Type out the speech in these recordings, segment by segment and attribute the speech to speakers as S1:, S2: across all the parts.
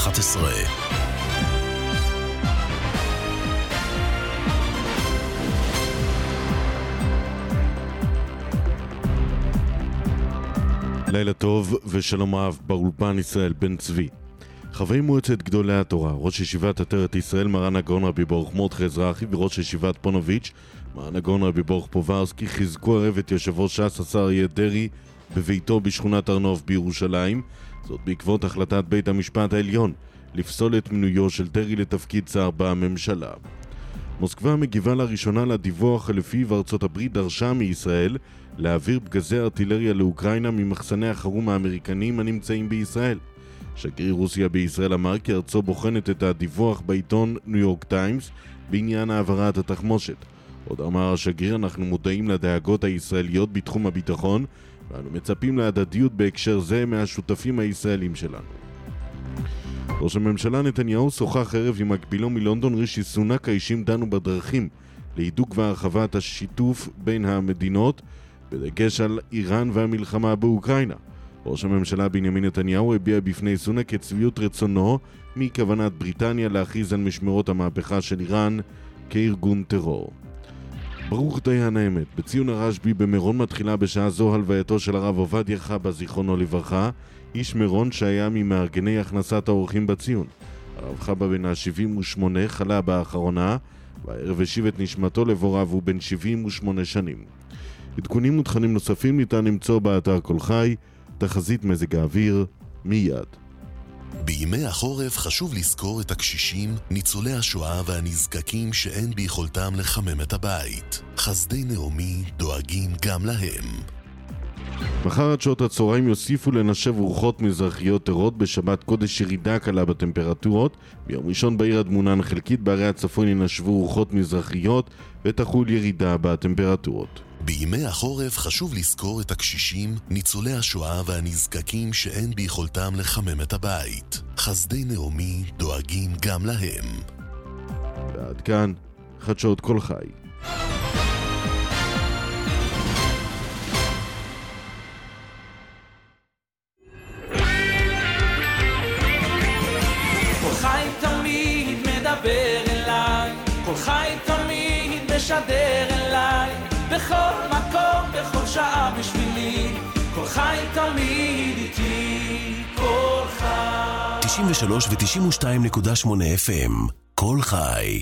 S1: 11.
S2: לילה טוב ושלום רב, באולפן ישראל בן צבי. חברי מועצת גדולי התורה, ראש ישיבת עטרת ישראל מרן הגאון רבי ברוך מרדכי אזרחי וראש ישיבת פונוביץ' מרן הגאון רבי ברוך פוברסקי חיזקו ערב את יושב ראש ש"ס השר אריה דרעי בביתו בשכונת הר נוף בירושלים, זאת בעקבות החלטת בית המשפט העליון לפסול את מינויו של דרעי לתפקיד שר בממשלה. מוסקבה מגיבה לראשונה לדיווח לפיו ארצות הברית דרשה מישראל להעביר פגזי ארטילריה לאוקראינה ממחסני החירום האמריקניים הנמצאים בישראל. שגריר רוסיה בישראל אמר כי ארצו בוחנת את הדיווח בעיתון ניו יורק טיימס בעניין העברת התחמושת. עוד אמר השגריר, אנחנו מודעים לדאגות הישראליות בתחום הביטחון ואנו מצפים להדדיות בהקשר זה מהשותפים הישראלים שלנו. ראש הממשלה נתניהו שוחח ערב עם מקבילו מלונדון רישי סונאק. האישים דנו בדרכים להידוק והרחבת השיתוף בין המדינות בדגש על איראן והמלחמה באוקראינה. ראש הממשלה בנימין נתניהו הביע בפני סונאק את שביעות רצונו מכוונת בריטניה להכריז על משמרות המהפכה של איראן כארגון טרור. ברוך דיין האמת, בציון הרשב"י במירון מתחילה בשעה זו הלווייתו של הרב עובדיה חבא זיכרונו לברכה, איש מירון שהיה ממארגני הכנסת האורחים בציון. הרב חבא בן ה-78 חלה באחרונה, והערב השיב את נשמתו לבוריו, הוא בן 78 שנים. עדכונים ותכנים נוספים ניתן למצוא באתר כל חי. תחזית מזג האוויר מיד.
S1: בימי החורף חשוב לזכור את הקשישים, ניצולי השואה והנזקקים שאין ביכולתם לחמם את הבית. חסדי נעמי דואגים גם להם.
S2: מחר עד שעות הצהריים יוסיפו לנשב רוחות מזרחיות ערות, בשבת קודש ירידה קלה בטמפרטורות. ביום ראשון בעיר הדמונן חלקית בערי הצפון ינשבו רוחות מזרחיות ותחול ירידה בטמפרטורות.
S1: בימי החורף חשוב לזכור את הקשישים, ניצולי השואה והנזקקים שאין ביכולתם לחמם את הבית. חסדי נעמי דואגים גם להם.
S2: ועד כאן חדשות כל חי.
S3: כל חי תמיד מדבר אליי, כל חי תמיד משדר אליי, בכל מקום, בכל שעה בשבילי, כל חי תמיד איתי, כל חי.
S1: 93 ו-92.8 FM, כל חי.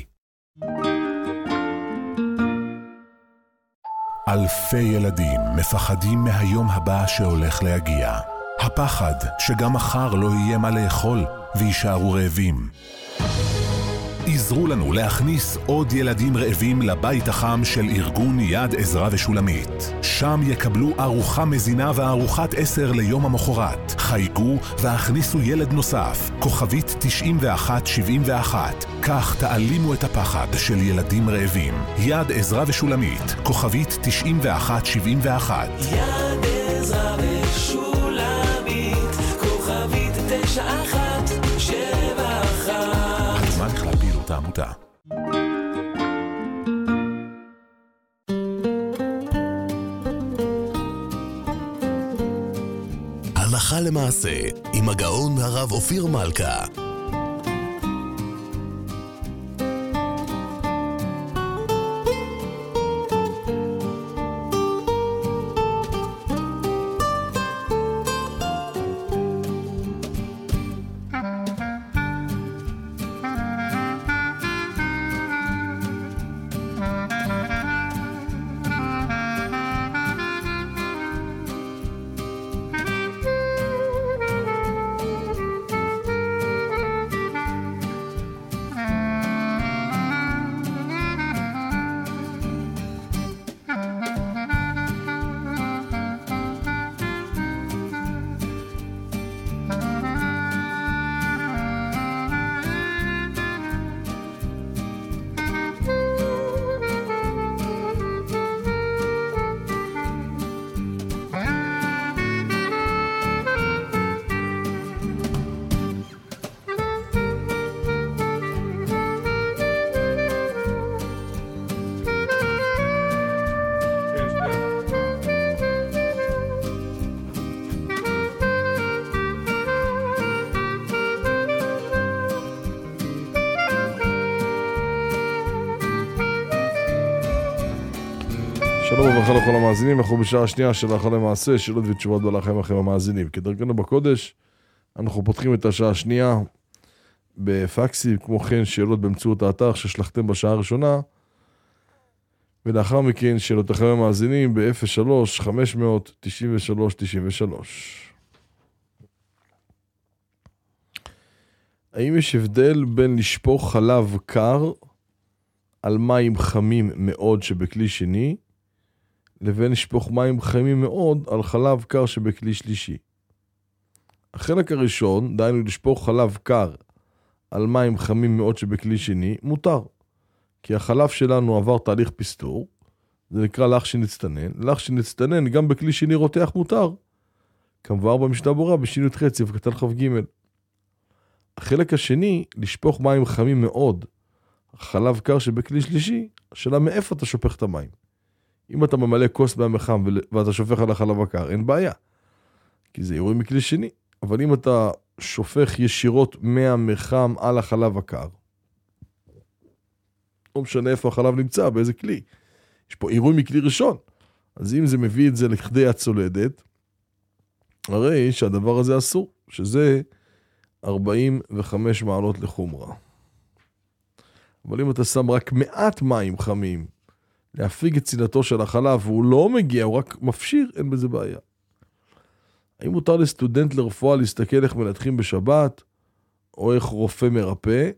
S4: אלפי ילדים מפחדים מהיום הבא שהולך להגיע. הפחד שגם מחר לא יהיה מה לאכול וישארו רעבים. עזרו לנו להכניס עוד ילדים רעבים לבית החם של ארגון יד עזרה ושולמית. שם יקבלו ארוחה מזינה וארוחת 10 ליום המחרת. חייגו והכניסו ילד נוסף, כוכבית 9171. כך תעלימו את הפחד של ילדים רעבים. יד עזרה ושולמית, כוכבית 9171.
S3: יד עזרה ושולמית, כוכבית 9171.
S4: הזמן בכלל פעילות העמותה.
S1: הלכה למעשה עם הגאון הרב אופיר מלכה.
S5: שלום וברכה לכל המאזינים, אנחנו בשעה השנייה של הלכה למעשה, שאלות ותשובות בהלכה לכם המאזינים. כדרכנו בקודש, אנחנו פותחים את השעה השנייה בפקסים, כמו כן שאלות באמצעות האתר ששלחתם בשעה הראשונה, ולאחר מכן שאלותיכם המאזינים ב-03-500-93-93. האם יש הבדל בין לשפוך חלב קר על מים חמים מאוד שבכלי שני, לבין לשפוך מים חמים מאוד על חלב קר שבכלי שלישי? החלק הראשון, דהיינו לשפוך חלב קר על מים חמים מאוד שבכלי שני, מותר. כי החלב שלנו עבר תהליך פסטור, זה נקרא לך שנצטנן. לך שנצטנן גם בכלי שני רותח מותר. כמובן במשנה ברורה בשינוי חצי וקטן כ"ג. החלק השני, לשפוך מים חמים מאוד, חלב קר שבכלי שלישי, השאלה מאיפה אתה שופך את המים. אם אתה ממלא כוס מים חם ואתה שופך על החלב הקר, אין בעיה. כי זה אירוע מכלי שני. אבל אם אתה שופך ישירות מהמחם על החלב הקר, לא משנה איפה החלב נמצא, באיזה כלי. יש פה אירוע מכלי ראשון. אז אם זה מביא את זה לכדי הצולדת, הרי שהדבר הזה אסור, שזה 45 מעלות לחומרה. אבל אם אתה שם רק מעט מים חמים, להפיג את צילתו של החלב, והוא לא מגיע, הוא רק מפשיר, אין בזה בעיה. האם מותר לסטודנט לרפואה להסתכל איך מנתחים בשבת, או איך רופא מרפא?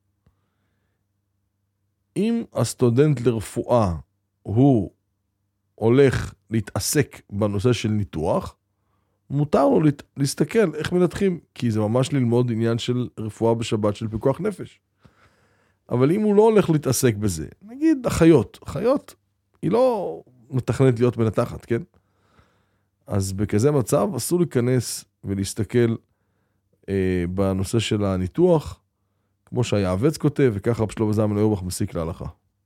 S5: אם הסטודנט לרפואה הוא הולך להתעסק בנושא של ניתוח, מותר לו להסתכל איך מנתחים, כי זה ממש ללמוד עניין של רפואה בשבת של פיקוח נפש. אבל אם הוא לא הולך להתעסק בזה, נגיד אחיות, היא לא מתכננת להיות מנתחת, כן? אז בכזה מצב אסור להיכנס ולהסתכל בנושא של הניתוח, כמו שהיעבץ כותב, וככה רב שלמה זלמן אוירבך מסיק להלכה.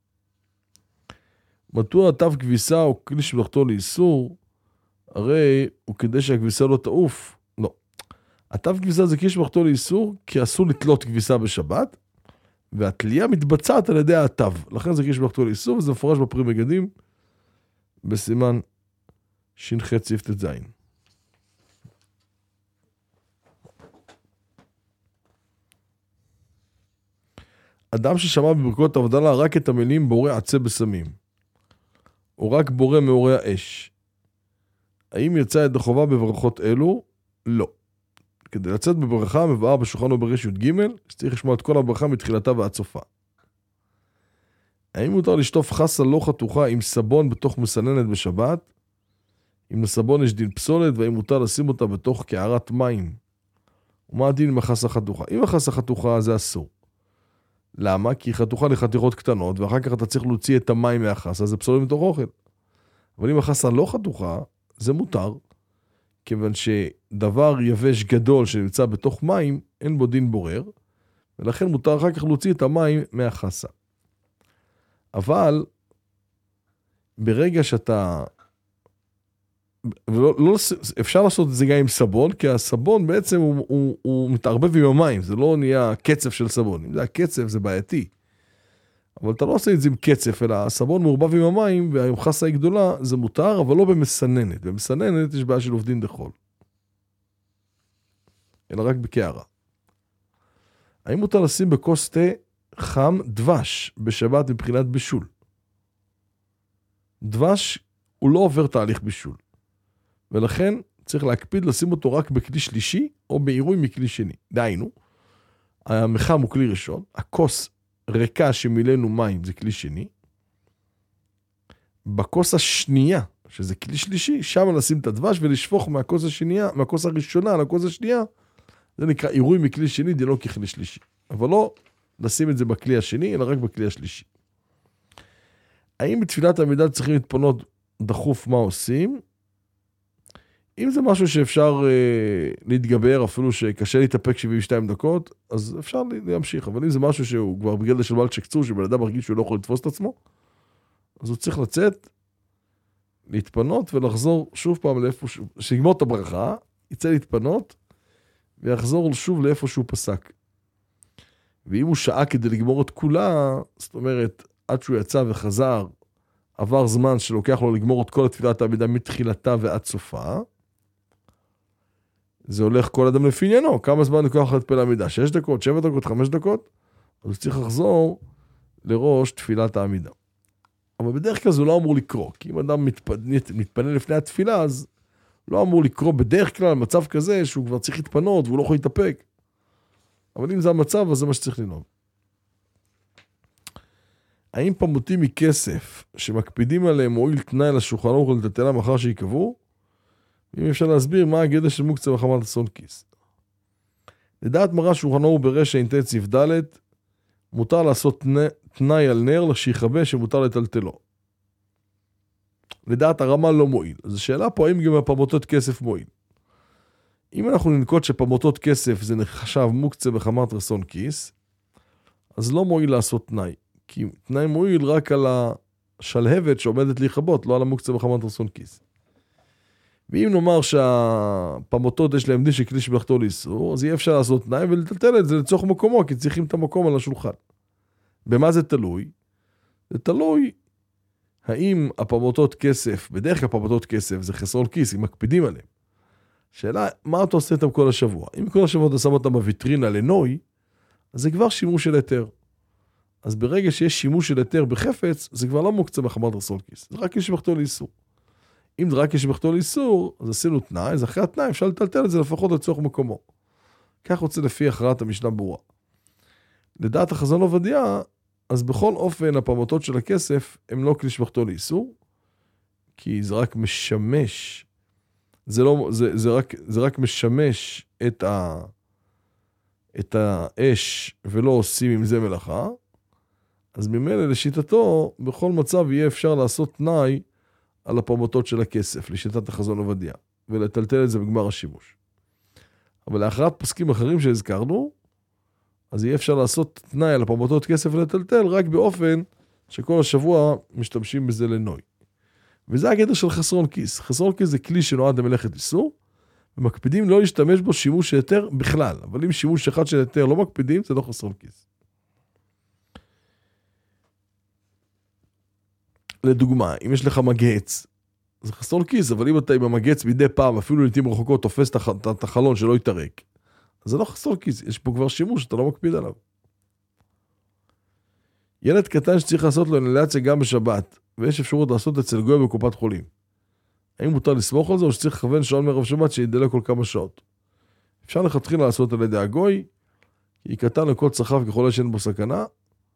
S5: מדוע תו כביסה או כלי שמלאכתו לאיסור? הרי הוא כדי שהכביסה לא תעוף. לא. התו כביסה זה כלי שמלאכתו לאיסור, כי אסור לתלות כביסה בשבת, והתלייה מתבצעת על ידי התו. לכן זה כלי שמלאכתו לאיסור, וזה מפורש בפרי מגדים, בסימן ש"ח סעיף ט"ז. אדם ששמע בברכות הבדלה רק את המילים בורא עצה בסמים, או רק בורא מאורי האש, האם יצא ידי חובה בברכות אלו? לא. כדי לצאת בברכה מבואר בשולחן ערוך בריש י"ג, צריך לשמוע את כל הברכה מתחילתה ועד סופה. האם מותר לשטוף חסה לא חתוכה עם סבון בתוך מסננת בשבת? אם לסבון יש דין פסולת, והאם מותר לשים אותה בתוך קערת מים? ומה הדין עם החסה חתוכה? אם החסה חתוכה זה אסור. למה? כי היא חתוכה לחתיכות קטנות, ואחר כך אתה צריך להוציא את המים מהחסה, זה פסולת מתוך אוכל. אבל אם החסה לא חתוכה, זה מותר, כיוון שדבר יבש גדול שנמצא בתוך מים, אין בו דין בורר, ולכן מותר אחר כך להוציא את המים מהחסה. אבל ברגע שאתה, אפשר לעשות את זה גם עם סבון, כי הסבון בעצם הוא מתערבב עם המים, זה לא נהיה קצף של סבון. אם זה הקצף זה בעייתי, אבל אתה לא עושה את זה עם קצף, אלא הסבון מעורבב עם המים, והיום חסה היא גדולה, זה מותר, אבל לא במסננת. במסננת יש בעיה של עובדין דחול, אלא רק בקערה. האם מותר לשים בכוס תה חם דבש בשבת מבחינת בישול? דבש הוא לא עובר תהליך בישול, ולכן צריך להקפיד לשים אותו רק בכלי שלישי, או בעירוי מכלי שני. דהיינו, המחם הוא כלי ראשון, הכוס ריקה שמילאנו מים זה כלי שני, בכוס השנייה, שזה כלי שלישי, שם נשים את הדבש ולשפוך מהכוס השנייה, מהכוס הראשונה לכוס השנייה, זה נקרא עירוי מכלי שני, דינו ככלי שלישי. אבל לא לשים את זה בכלי השני, אלא רק בכלי השלישי. האם בתפילת עמידה צריכים להתפנות דחוף, מה עושים? אם זה משהו שאפשר להתגבר, אפילו שקשה להתאפק 72 דקות, אז אפשר להמשיך. אבל אם זה משהו שהוא כבר בגלל של בעל שקצור, שבן אדם מרגיש שהוא לא יכול לתפוס את עצמו, אז הוא צריך לצאת, להתפנות ולחזור שוב פעם לאיפה שהוא, שיגמור את הברכה, יצא להתפנות, ויחזור שוב לאיפה שהוא פסק. ואם הוא שעה כדי לגמור את כולה, זאת אומרת, עד שהוא יצא וחזר, עבר זמן שלוקח לו לגמור את כל תפילת העמידה מתחילתה ועד סופה, זה הולך כל אדם לפי עניינו, כמה זמן לוקח להתפלל העמידה, 6 דקות, 7 דקות, 5 דקות, אז הוא צריך לחזור לראש תפילת העמידה. אבל בדרך כלל זה לא אמור לקרוא, כי אם אדם מתפנה לפני התפילה, אז לא אמור לקרוא בדרך כלל מצב כזה שהוא כבר צריך להתפנות והוא לא יכול להתאפק. אבל אם זה המצב, אז זה מה שצריך לנהוג. האם פמוטים מכסף שמקפידים עליהם מועיל תנאי לשולחן ערוך ולטלטלם אחר שיקבעו? אם אפשר להסביר מה הגדר של מוקצה מחמת אסון כיס. לדעת מראה שולחן ערוך ברשע אינטנסיב ד' מותר לעשות תנאי על נר שיכבה שמותר לטלטלו. לדעת הרמה לא מועיל. אז השאלה פה האם גם הפמוטות כסף מועיל. אם אנחנו ננקוט שפמוטות כסף זה נחשב מוקצה בחמת אסון כיס, אז לא מועיל לעשות תנאי. כי תנאי מועיל רק על השלהבת שעומדת להיכבות, לא על המוקצה בחמת אסון כיס. ואם נאמר שהפמוטות יש להם דין שכלי שבלחתו לאיסור, אז יהיה אפשר לעשות תנאי ולטלטל את זה לצורך מקומו, כי צריכים את המקום על השולחן. במה זה תלוי? זה תלוי האם הפמוטות כסף, בדרך כלל פמוטות כסף זה חסרון כיס, אם מקפידים עליהם. שאלה, מה אתה עושה איתם כל השבוע? אם כל השבוע אתה שם אותם בוויטרינה לנוי, אז זה כבר שימוש של היתר. אז ברגע שיש שימוש של היתר בחפץ, זה כבר לא מוקצה בחמת חסרון כיס. זה רק יש שבחתו לאיסור. אם זה רק יש שבחתו לאיסור, אז עשינו תנאי, אז אחרי התנאי אפשר לטלטל את זה לפחות לצורך מקומו. כך רוצה לפי הכרעת המשנה ברורה. לדעת החזון עובדיה, אז בכל אופן הפמוטות של הכסף הם לא כלי שבחתו לאיסור, כי זה רק משמש, זה רק משמש את האש ולא עושים עם זה מלאכה, אז ממילא לשיטתו, בכל מצב יהיה אפשר לעשות תנאי על הפמוטות של הכסף, לשיטת החזון עובדיה, ולטלטל את זה בגמר השימוש. אבל לאחרת פסקים אחרים שהזכרנו, אז יהיה אפשר לעשות תנאי על הפמוטות כסף ולטלטל, רק באופן שכל השבוע משתמשים בזה לנוי. וזה הגדר של חסרון כיס. חסרון כיס זה כלי שנועד למלאכת איסור, ומקפידים לא להשתמש בו שימוש של היתר בכלל. אבל אם שימוש אחד של היתר לא מקפידים, זה לא חסרון כיס. לדוגמה, אם יש לך מגץ, זה חסרון כיס, אבל אם אתה עם המגץ מדי פעם, אפילו לעתים רחוקות, תופס את החלון שלא יתרק, אז זה לא חסרון כיס, יש פה כבר שימוש, אתה לא מקפיד עליו. ילד קטן שצריך לעשות לו אינהלציה גם בשבת, ויש אפשרות לעשות אצל גוי בקופת חולים. האם מותר לסמוך על זה, או שצריך לכוון שעון מערב שבת שידלה כל כמה שעות? אפשר לכתחילה לעשות על ידי הגוי, כי קטן לכל צחף ככל שאין בו סכנה,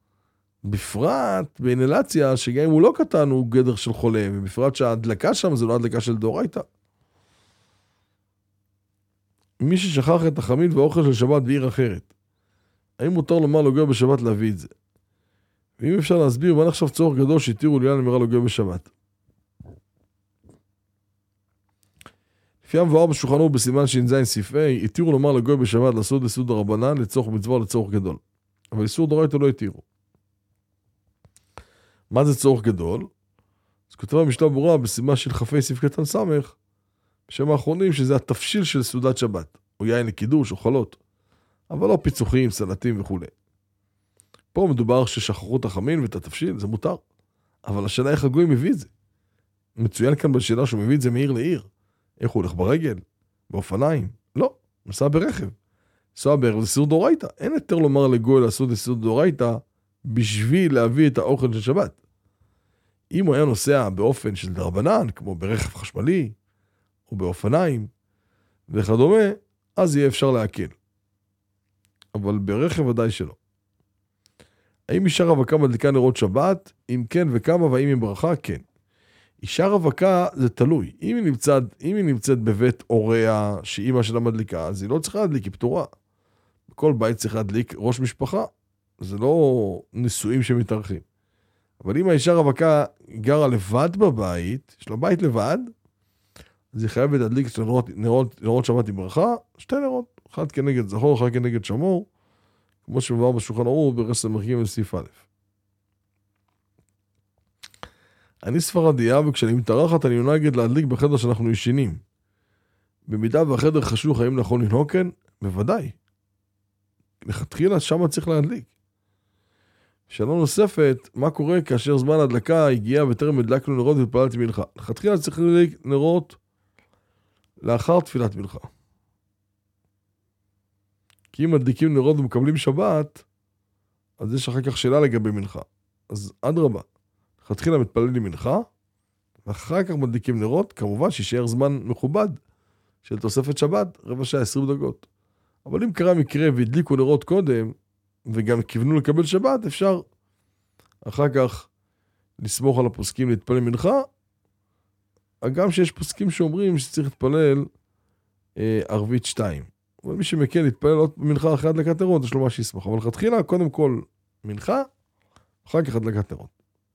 S5: בפרט באינהלציה, שגם אם הוא לא קטן, הוא גדר של חולה, ובפרט שההדלקה שם זה לא הדלקה של דאורייתא. מי ששכח את החמין והאוכל של שבת בעיר אחרת, האם מותר לומר לו גוי בשבת להביא את זה? ואם אפשר להסביר, מה נחשב צורך גדול שהתירו לילה למראה לו גוי בשבת? לפי המבואר בשולחן ערוך בסימן ש"ז סעיף ה', התירו לומר לגוי בשבת לעשות איסור דרבנן לצורך מצווה או לצורך גדול. אבל איסור דאורייתא לא התירו. מה זה צורך גדול? אז כותבה המשנה ברורה בסימן של כ"ה סעיף קטן ס' בשם האחרונים שזה התפשיל של סעודת שבת, או יין לקידוש או חלות, אבל לא פיצוחים, סלטים וכו'. פה מדובר ששכחו את החמין ואת התפשיל, זה מותר. אבל השאלה איך הגוי מביא את זה. מצוין כאן בשאלה שהוא מביא את זה מעיר לעיר. איך הוא הולך ברגל? באופניים? לא, נסע ברכב. נסע ברכב זה איסור דאורייתא. אין יותר לומר לגוי לעשות איסור דאורייתא בשביל להביא את האוכל של שבת. אם הוא היה נוסע באופן של דרבנן, כמו ברכב חשמלי, או באופניים, וכדומה, אז יהיה אפשר להקל. אבל ברכב ודאי שלא. האם אישה רווקה מדליקה נרות שבת? אם כן וכמה, והאם עם ברכה? כן. אישה רווקה זה תלוי. אם היא נמצאת בבית הוריה שאימא שלה מדליקה, אז היא לא צריכה להדליק, היא פטורה. בכל בית צריך להדליק ראש משפחה. זה לא נישואים שמתארחים. אבל אם האישה רווקה גרה לבד בבית, יש לה בית לבד, אז היא חייבת להדליק נרות שבת עם ברכה, 2 נרות, אחד כנגד זכור, אחד כנגד שמור, כמו שמבואר בשולחן ערוך ברס"ג סעיף א'. אני ספרדיה, וכשאני מתארחת אני נוהגת להדליק בחדר שאנחנו ישנים. במידה והחדר חשוך, האם נכון לנהוג כן? בוודאי. לכתחילה שם צריך להדליק. שאלה נוספת, מה קורה כאשר זמן ההדלקה הגיע וטרם הדלקנו נרות והתפללתי מנחה? לכתחילה צריך להדליק נרות לאחר תפילת מנחה. כי אם מדליקים נרות ומקבלים שבת, אז יש אחר כך שאלה לגבי מנחה. אז אדרבה, לכתחילה מתפללים מנחה, ואחר כך מדליקים נרות, כמובן שישאר זמן מכובד של תוספת שבת, רבע שעה 20 דקות. אבל אם קרה מקרה והדליקו נרות קודם, וגם כיוונו לקבל שבת, אפשר אחר כך לסמוך על הפוסקים להתפלל מנחה, גם שיש פוסקים שאומרים שצריך להתפלל ערבית 2. אבל מי שמקל להתפלל עוד מנחה אחרי הדלקת נרות, יש לו מה שיסמוך. אבל לכתחילה, קודם כל מנחה, אחר כך הדלקת נרות.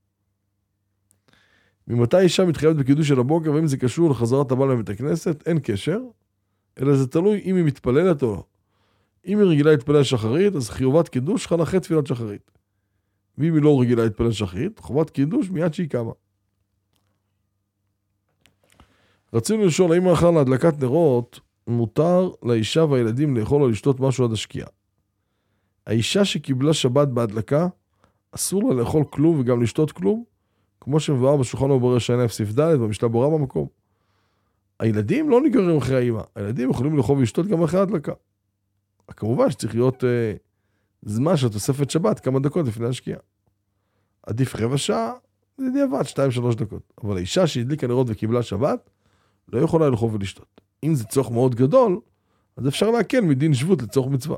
S5: ממתי אישה מתחייבת בקידוש של הבוקר, ואם זה קשור לחזרת הבעל לבית הכנסת, אין קשר, אלא זה תלוי אם היא מתפללת או לא. אם היא רגילה להתפלל שחרית, אז חיובת קידוש חלה אחרי תפילת שחרית. ואם היא לא רגילה להתפלל שחרית, חובת קידוש מיד שהיא קמה. רצינו לשאול, האם לאחר להדלקת נרות, מותר לאישה והילדים לאכול או לשתות משהו עד השקיעה? האישה שקיבלה שבת בהדלקה, אסור לה לאכול כלום וגם לשתות כלום, כמו שמבואר בשולחן ערוך שע"א סעיף ד' במשנה ברורה במקום. הילדים לא נגררים אחרי האמא, הילדים יכולים לאכול ולשתות גם אחרי ההדלקה. כמובן שצריך להיות זמן של תוספת שבת כמה דקות לפני השקיעה. עדיף רבע שעה, זה דיעבד 2-3 דקות. אבל האישה שהדליקה נרות וקיבלה שבת, לא יכולה לאכול ולשתות. אם זה צורך מאוד גדול, אז אפשר להקל מדין שבות לצורך מצווה.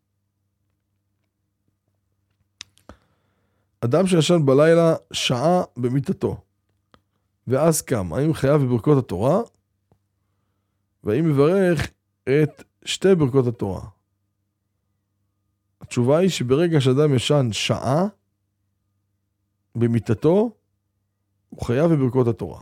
S5: אדם שישן בלילה שעה במיטתו, ואז קם, האם חייב בברכות התורה, והאם מברך את שתי ברכות התורה? התשובה היא שברגע שאדם ישן שעה במיטתו, הוא חייב בברכות התורה.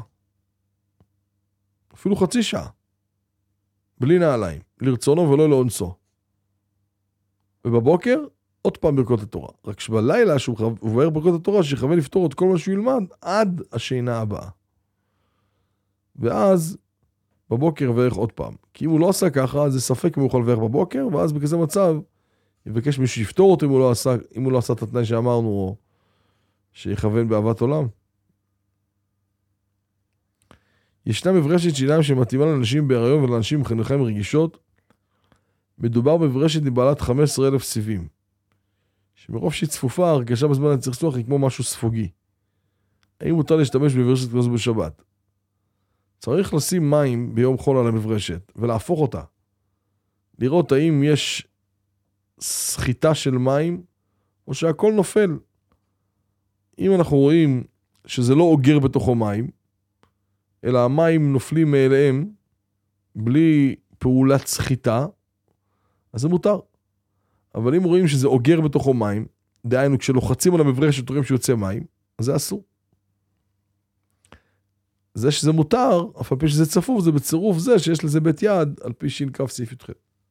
S5: אפילו חצי שעה. בלי נעליים, לרצונו ולא לאונסו. ובבוקר, עוד פעם ברכות התורה. רק שבלילה שהוא מבאר ברכות התורה, שיכוון לפתור את כל מה שהוא ילמד עד השינה הבאה. ואז בבוקר יברך עוד פעם. כי אם הוא לא עשה ככה, אז זה ספק אם הוא יכול לברך בבוקר, ואז בכזה מצב יבקש מישהו שיפתור אותו אם הוא לא עשה את התנאי שאמרנו, או שיכוון באהבת עולם. ישנה מברשת שיניים שמתאימה לאנשים בהיריון ולאנשים עם חניכיים רגישות. מדובר בברשת מבעלת 15,000 סיבים. שמרוב שהיא צפופה, הרגשה בזמן הצחצוח היא כמו משהו ספוגי. האם מותר להשתמש בברשת כזו בשבת? צריך לשים מים ביום חול על המברשת ולהפוך אותה. לראות האם יש סחיטה של מים או שהכל נופל. אם אנחנו רואים שזה לא אוגר בתוכו מים, אלא המים נופלים מאליהם בלי פעולת סחיטה, אז זה מותר. אבל אם רואים שזה אוגר בתוכו מים, דהיינו כשלוחצים על המברשת רואים שיוצא מים, אז זה אסור. זה שזה מותר, אף על פי שזה צפוף, זה בצירוף זה שיש לזה בית יד, על פי ש"כ סעיף י"ח.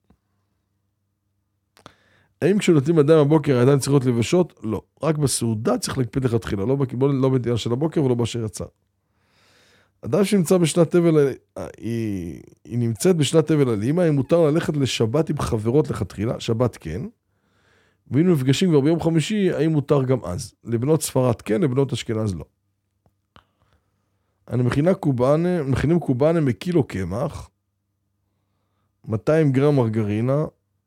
S5: האם כשנותנים אדם בבוקר הידיים צריכות לבשות? לא. רק בסעודה צריך להקפיד לכתחילה, לא בדיעה של הבוקר ולא באשר יצא. אדם שנמצא בשנת אבל, היא נמצאת בשנת אבל על אמא, היא מותר ללכת לשבת עם חברות לכתחילה, שבת כן, ואם נפגשים כבר ביום חמישי, האם מותר גם אז? לבנות ספרד כן, לבנות אשכנז לא. אני מכינים קובאנה מקילו קמח, 200 גרם מרגרינה,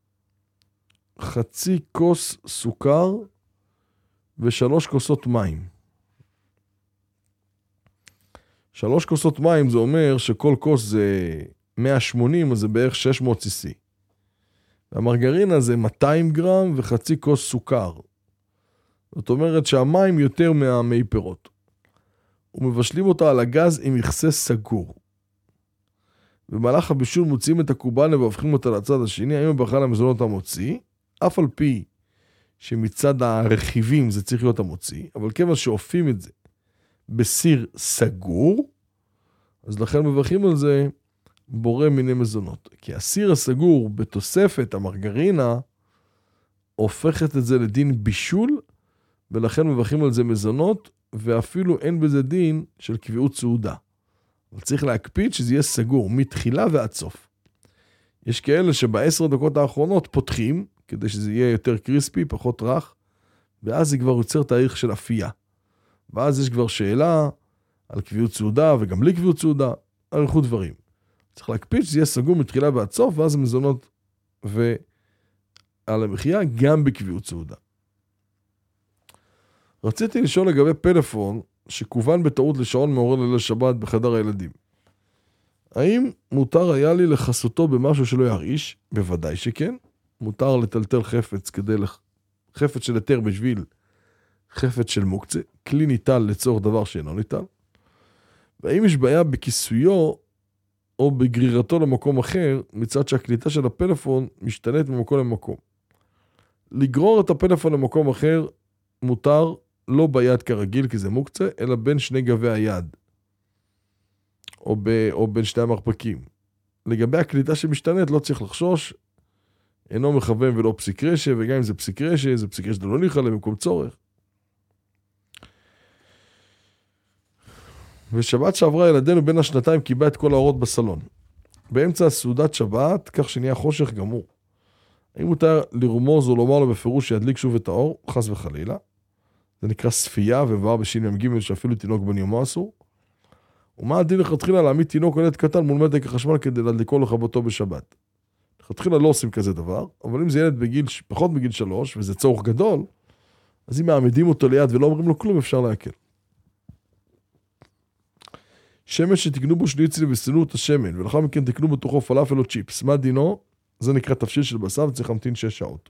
S5: חצי כוס סוכר, ו3 כוסות מים. 3 כוסות מים זה אומר שכל כוס זה 180, אז זה בערך 600 cc. והמרגרינה זה 200 גרם וחצי כוס סוכר. זאת אומרת שהמים יותר מהמי פירות. ומבשלים אותה על הגז עם מכסה סגור. במהלך הבישול מוציאים את הקובאנה והופכים אותה לצד השני, האם הברכה למזונות המוציא, אף על פי שמצד הרכיבים זה צריך להיות המוציא, אבל כיוון שאופים את זה בסיר סגור, אז לכן מברכים על זה בורא מיני מזונות. כי הסיר הסגור בתוספת המרגרינה הופכת את זה לדין בישול, ולכן מברכים על זה מזונות, ואפילו אין בזה דין של קביעות סעודה. אבל צריך להקפיד שזה יהיה סגור מתחילה ועד סוף. יש כאלה שב10 דקות האחרונות פותחים, כדי שזה יהיה יותר קריספי, פחות רך, ואז זה כבר יוצר תאריך של אפייה. ואז יש כבר שאלה על קביעות סעודה, וגם בלי קביעות סעודה, אריכות דברים. צריך להקפיד שזה יהיה סגור מתחילה ועד סוף, ואז המזונות ועל המחיה גם בקביעות סעודה. רציתי לשאול לגבי פלאפון, שכוון בטעות לשעון מעורר ליל שבת בחדר הילדים. האם מותר היה לי לחסותו במשהו שלא ירעיש? בוודאי שכן. מותר לטלטל חפץ חפץ של היתר בשביל חפץ של מוקצה, כלי ניטל לצורך דבר שאינו ניטל. והאם יש בעיה בכיסויו או בגרירתו למקום אחר, מצד שהקליטה של הפלאפון משתנית ממקום למקום. לגרור את הפלאפון למקום אחר מותר, לא ביד כרגיל כי זה מוקצה, אלא בין שני גבי היד, או בין שני המרפקים. לגבי הקליטה שמשתנית לא צריך לחשוש, אינו מכוון ולא פסיק רשע, וגם אם זה פסיק רשע, זה פסיק רשע לא ניחא למקום צורך. ושבת שעברה ילדינו בין השנתיים קיבע את כל האורות בסלון. באמצע סעודת שבת, כך שנהיה חושך גמור. האם מותר לרמוז או לומר לו בפירוש שידליק שוב את האור, חס וחלילה. זה נקרא ספייה, ובאר בשין ג' שאפילו תינוק בן יומו אסור. ומה הדין לכתחילה להעמיד תינוק או ילד קטן מול מדק החשמל כדי להדליקו לכבותו בשבת? לכתחילה לא עושים כזה דבר, אבל אם זה ילד פחות מגיל 3, וזה צורך גדול, אז אם מעמידים אותו ליד ולא אומרים לו כלום, אפשר להקל. שמן שתקנו בו שניצל וסנו את השמן, ולאחר מכן תקנו בתוכו פלאפל או צ'יפס. מה דינו? זה נקרא תבשיל של בשר, וצריך להמתין 6 שעות.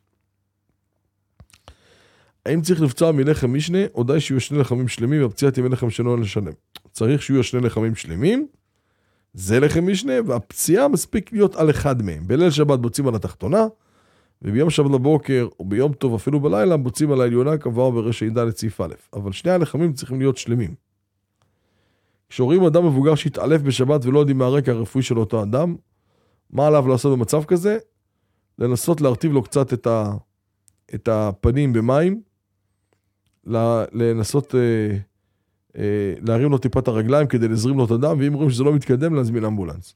S5: האם צריך לפצוע מלחם משנה, או די שיהיו 2 לחמים שלמים, והפציעה תהיה מלחם שאינו אין לשלם? צריך שיהיו 2 לחמים שלמים, זה לחם משנה, והפציעה מספיק להיות על אחד מהם. בליל שבת בוצעים על התחתונה, וביום שבת לבוקר, או ביום טוב אפילו בלילה, בוצעים על העליונה, קבוע ברשע ידע לציף א'. אבל 2 הלחמים צריכים להיות שלמים. כשרואים אדם מבוגר שהתעלף בשבת ולא יודעים מה הרקע הרפואי של אותו אדם, מה עליו לעשות במצב כזה? לנסות להרטיב לו קצת את הפנים במים, לנסות להרים לו טיפת הרגליים כדי להזרים לו את הדם, ואם רואים שזה לא מתקדם, להזמין אמבולנס.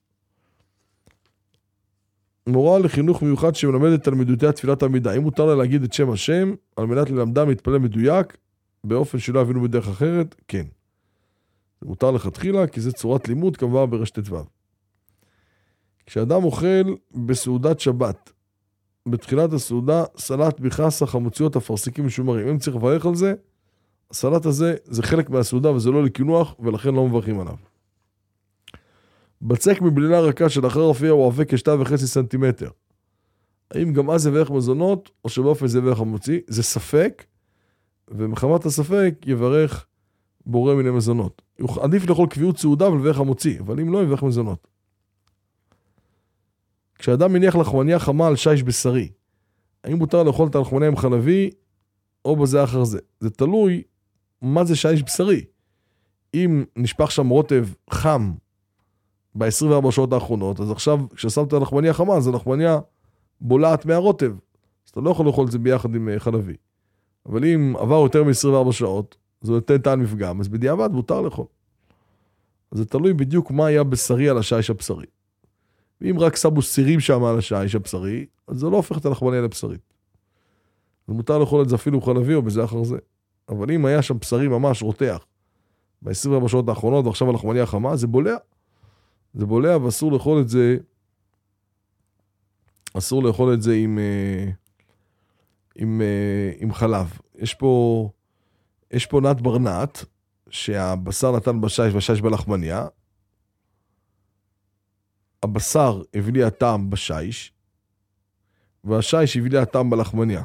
S5: מורה לחינוך מיוחד שמלמד את תלמידותיה תפילת עמידה. אם מותר לה להגיד את שם השם, על מנת ללמדם להתפלל מדויק, באופן שלא הבינו בדרך אחרת, כן. זה מותר לכתחילה, כי זה צורת לימוד קבוע ברשת ו'. כשאדם אוכל בסעודת שבת, בתחילת הסעודה, סלט בחסה, חמוציות, אפרסקים ושומרים. אם צריך לברך על זה, הסלט הזה זה חלק מהסעודה וזה לא לקינוח, ולכן לא מברכים עליו. בצק מבלילה רכה שלאחר רפייה הוא עבה כ2.5 סנטימטר. האם גם אז זה יברך מזונות, או שבאופן זה יברך חמוצי? זה ספק, ומחמת הספק יברך בורא מיני מזונות. עדיף לאכול קביעות סעודה ולברך חמוצי, אבל אם לא, יברך מזונות. כשאדם מניח לחמניה חמה על שיש בשרי, האם מותר לאכול את הלחמניה עם חלבי, או בזה אחר זה? זה תלוי מה זה שיש בשרי. אם נשפך שם רוטב חם ב-24 שעות האחרונות, אז עכשיו כששמת את הלחמניה חמה, אז הלחמניה בולעת מהרוטב. אז אתה לא יכול לאכול את זה ביחד עם חלבי. אבל אם עבר יותר מ-24 שעות, זה נותן טעם מפגם, אז בדיעבד מותר לאכול. אז זה תלוי בדיוק מה היה בשרי על השיש הבשרי. ואם רק שמו סירים שם על השיש הבשרי, אז זה לא הופך את הלחמניה לבשרית. אז מותר לאכול את זה אפילו חלבי או בזה אחר זה. אבל אם היה שם בשרי ממש רותח, ב-24 שעות האחרונות, ועכשיו הלחמניה חמה, זה בולע. זה בולע ואסור לאכול את זה, אסור לאכול את זה עם חלב. יש פה נת ברנת, שהבשר נתן בשיש והשיש בלחמניה. הבשר הביא הטעם בשיש, והשיש הביא הטעם בלחמניה.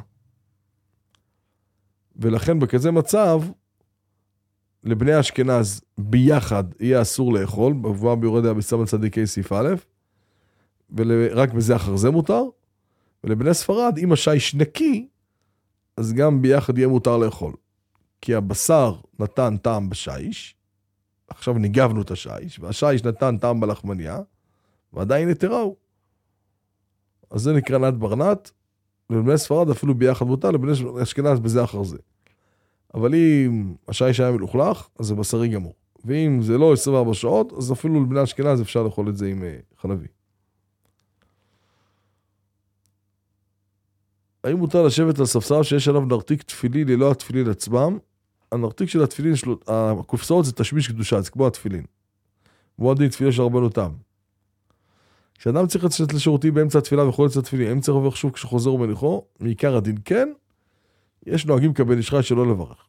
S5: ולכן בכזה מצב, לבני אשכנז ביחד יהיה אסור לאכול, בבואה ביורדיה בסמל צדיקי סעיף א', ורק בזה אחר זה מותר, ולבני ספרד, אם השיש נקי, אז גם ביחד יהיה מותר לאכול. כי הבשר נתן טעם בשיש, עכשיו ניגבנו את השיש, והשיש נתן טעם בלחמניה, ועדיין יתרה הוא. אז זה נקרא נת ברנת, ולבני ספרד אפילו ביחד מותר, לבני אשכנז בזה אחר זה. אבל אם השיש היה מלוכלך, אז זה בשרי גמור. ואם זה לא 24 שעות, אז אפילו לבני אשכנז אפשר לאכול את זה עם חלבי. האם מותר לשבת על ספסל שיש עליו נרתיק תפילין ללא התפילין עצמם? הנרתיק של התפילין, הקופסאות זה תשמיש קדושה, זה כמו התפילין. מועדין תפילה של רבנו תם. כשאדם צריך לצאת לשירותים באמצע התפילה וכל לצאת תפילין, האם צריך עובר שוב כשחוזר ומניחו? מעיקר הדין כן, יש נוהגים קבל ישחי שלא לברך.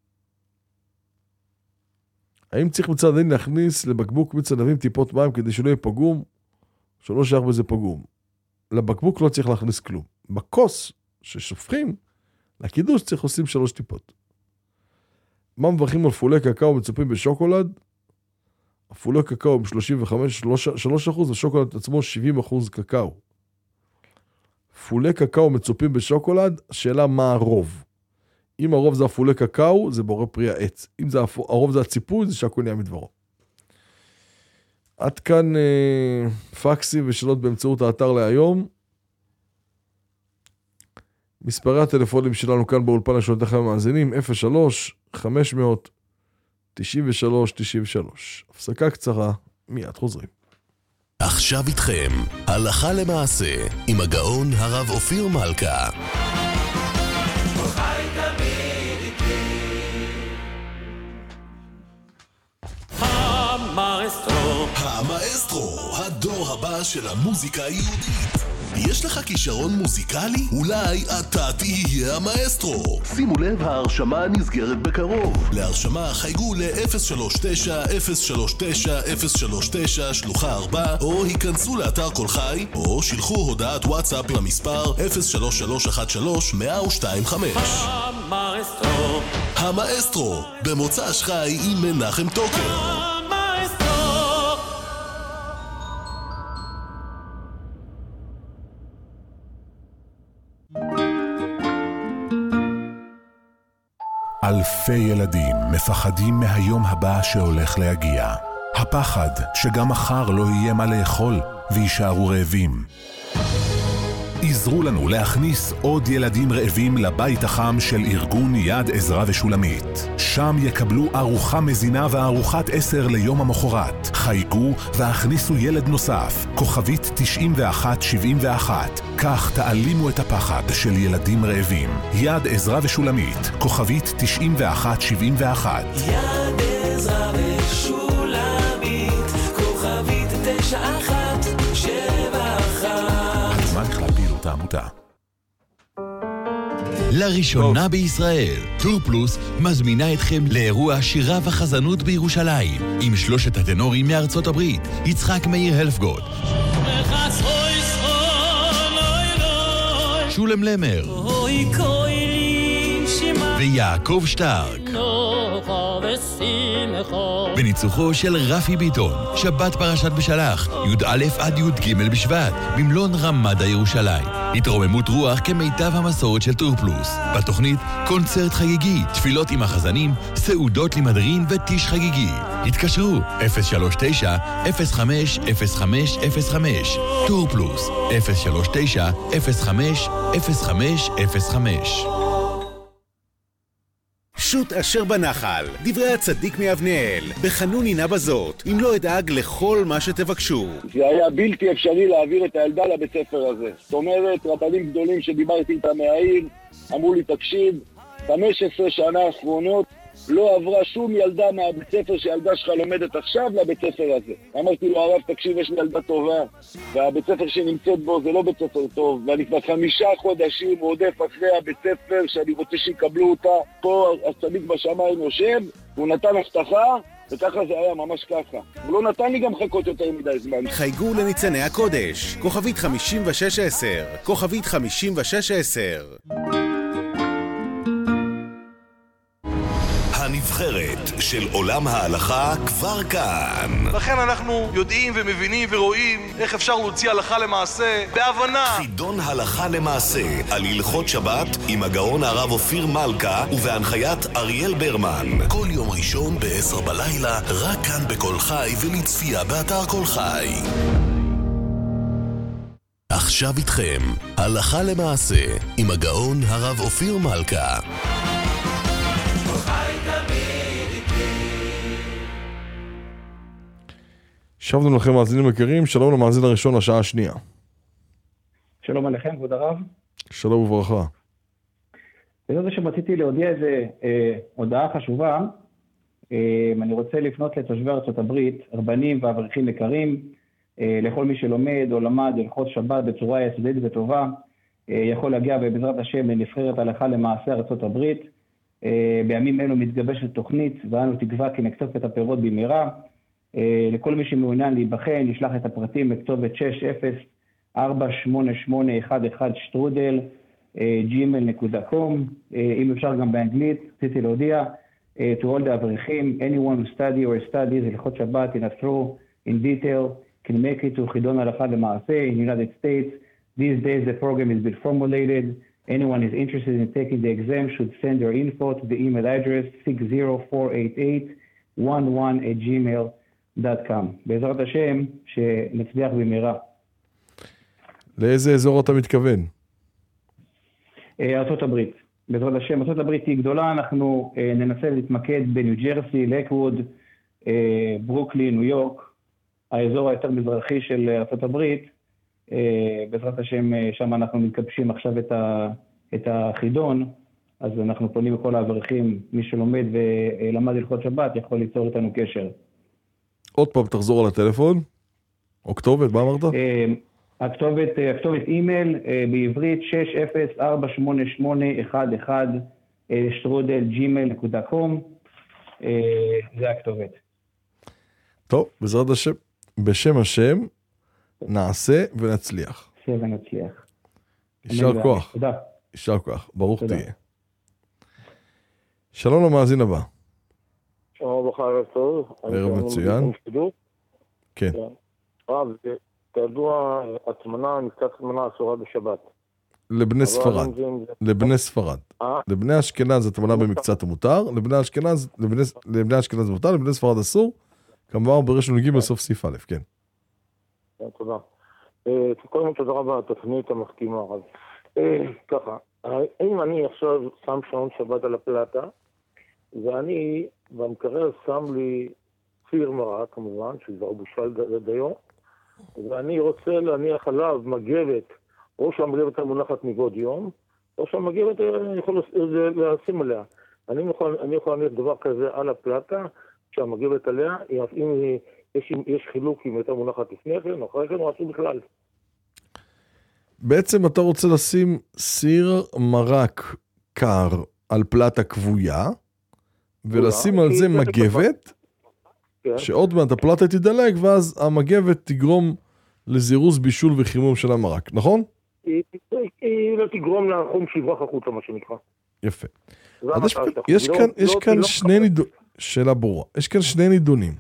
S5: האם צריך מצד הדין להכניס לבקבוק מיץ ענבים טיפות מים כדי שלא יהיה פגום? שלא שייך בזה פגום. לבקבוק לא צריך להכניס כלום. בכוס ששופכים, לקידוש צריך לשים 3 טיפות. מה מברכים על פולי קקאו מצופים בשוקולד? הפולי קקאו הם 35-3%, ושוקולד עצמו 70% קקאו. פולי קקאו מצופים בשוקולד, השאלה מה הרוב. אם הרוב זה הפולי קקאו, זה בורא פרי העץ. אם הרוב זה הציפוי, זה שהכל נהיה מדברו. עד כאן פקסים ושאלות באמצעות האתר להיום. מספרי הטלפונים שלנו כאן באולפן לשאלותיכם המאזינים, 03-500-93-93. הפסקה קצרה, מיד חוזרים.
S1: עכשיו איתכם, הלכה למעשה, עם הגאון הרב אופיר מלכה. המאסטרו, הדור הבא של המוזיקה היהודית. יש לך כישרון מוזיקלי? אולי אתה תהיה המאסטרו. שימו לב, ההרשמה נסגרת בקרוב. להרשמה חייגו ל-039-039-039 שלוחה 4, או היכנסו לאתר כל חי, או שילחו הודעת וואטסאפ למספר 03313-1025. המאסטרו, במוצא שחי עם מנחם טוקר.
S4: אלפי ילדים מפחדים מהיום הבא שהולך להגיע. הפחד שגם מחר לא יהיה מה לאכול וישארו רעבים. עזרו לנו להכניס עוד ילדים רעבים לבית החם של ארגון יד עזרא ושולמית. שם יקבלו ארוחה מזינה וארוחת 10 ליום המחרת. חייגו והכניסו ילד נוסף, כוכבית 9171. כך תעלימו את הפחד של ילדים רעבים. יד עזרא ושולמית, כוכבית 9171.
S3: יד עזרא ושולמית, כוכבית 9171.
S4: הזמן בכלל פעילות העמותה.
S6: לראשונה בישראל, טור פלוס מזמינה אתכם לאירוע שירה וחזנות בירושלים עם 3 הטנורים מארצות הברית, יצחק מאיר הלפגוט, שולם למר ויעקב שטרק, בניצוחו של רפי ביטון. שבת פרשת בשלח, י"א עד י"ג בשבט, במלון רמדה ירושלים. התרוממות רוח כמיטב המסורת של טור פלוס. בתוכנית קונצרט חגיגי, תפילות עם החזנים, סעודות למדרין וטיש חגיגי. התקשרו 039-05-0505. טור פלוס 039-05-0505.
S7: שוט אשר בנחל, דברי הצדיק מאבנאל, בחנוני נא בזאת, אם לא אדאג לכל מה שתבקשו.
S8: זה היה בלתי אפשרי להעביר את הילדה לבית ספר הזה. זאת אומרת, רבנים גדולים שדיברתי איתם מהעיר, אמרו לי, תקשיב, 15 שנה האחרונות לא עברה שום ילדה מהבית ספר שהילדה שלך לומדת עכשיו לבית ספר הזה. אמרתי לו, הרב, תקשיב, יש לי ילדה טובה, והבית ספר שנמצאת בו זה לא בית ספר טוב, ואני כבר 5 חודשים רודף אחרי הבית ספר שאני רוצה שיקבלו אותה. פה הצדיק בשמיים יושב, הוא נתן הבטחה, וככה זה היה, ממש ככה. הוא לא נתן לי גם חכות יותר מדי זמן.
S7: חייגו לניצני הקודש, כוכבית 5610, כוכבית 5610.
S1: הנבחרת של עולם ההלכה כבר כאן.
S9: לכן אנחנו יודעים ומבינים ורואים איך אפשר להוציא הלכה למעשה בהבנה.
S1: חידון הלכה למעשה על הלכות שבת עם הגאון הרב אופיר מלכה ובהנחיית אריאל ברמן. כל יום ראשון ב-10 בלילה, רק כאן בכל חי ולצפייה באתר כל חי. עכשיו איתכם, הלכה למעשה עם הגאון הרב אופיר מלכה.
S5: שבנו לכם מאזינים יקרים, שלום למאזין הראשון לשעה השנייה.
S10: שלום עליכם, כבוד הרב.
S5: שלום וברכה.
S10: זה שרציתי להודיע איזה הודעה חשובה. אני רוצה לפנות לתושבי ארצות הברית, רבנים ואברכים יקרים, לכל מי שלומד או למד הלכות שבת בצורה יסודית וטובה, יכול להגיע בעזרת השם לנבחרת הלכה למעשה ארצות הברית. בימים אלו מתגבשת תוכנית, ואנו תקווה כי נקטוף את הפירות במהרה. לכל מי שמעוניין להיבחן, נשלח את הפרטים לכתובת 60-488-11 אם אפשר גם באנגלית. רציתי להודיע to all the אברכים, anyone who study or studies הלכות שבת in a thorough in detail can make it to חידון הלכה למעשה in the United States. These days the program is being formulated. Anyone is interested in taking the exam should send their info to the email address 6048811@gmail.com. בעזרת השם שנצליח במהרה.
S5: לאיזה אזור אתה מתכוון?
S10: ארצות הברית. בעזרת השם, ארצות הברית היא גדולה, אנחנו ננסה להתמקד בניו ג'רסי, לקווד, ברוקלין, ניו יורק, האזור היותר מזרחי של ארצות הברית. בעזרת השם, שם אנחנו מתגבשים עכשיו את החידון, אז אנחנו פונים לכל האברכים, מי שלומד ולמד הלכות שבת יכול ליצור איתנו קשר.
S5: עוד פעם תחזור על הטלפון, או כתובת, מה אמרת?
S10: הכתובת אימייל בעברית 6048811@gmail.com, זה הכתובת.
S5: טוב, בעזרת השם, בשם השם נעשה ונצליח. יישר כוח.
S10: תודה.
S5: יישר כוח, ברוך תהיה. שלום למאזין הבא.
S11: שלום וברכה, ערב טוב.
S5: ערב מצוין. כן.
S11: רב, כידוע, מקצת הטמנה אסורה בשבת.
S5: לבני ספרד. לבני ספרד. לבני אשכנז הטמנה במקצת המותר, לבני אשכנז מותר, לבני ספרד אסור, כמובן בראשון ג' בסוף סעיף א', כן.
S11: תודה. קודם תודה רבה על התוכנית המחכימה. ככה, אם אני עכשיו שם שעון שבת על הפלטה, ואני במקרר שם לי סיר מרק, כמובן, שכבר בושל דיו, ואני רוצה להניח עליו מגבת, או שהמגבת המונחת מבעוד יום, או שהמגבת אני יכול לשים עליה. אני יכול להניח דבר כזה על הפלטה, שהמגבת עליה, אם יש חילוק אם הייתה מונחת לפני כן, אחרי כן הוא עשו בכלל.
S5: בעצם אתה רוצה לשים סיר מרק קר על פלטה כבויה, ולשים על זה מגבת, שעוד מעט הפלטה תדלק, ואז המגבת תגרום לזירוז בישול וחימום של המרק, נכון?
S11: היא לא תגרום לחום שיברח החוצה, מה שנקרא.
S5: יפה. יש כאן שני נידונים, שאלה ברורה, יש כאן שני נידונים.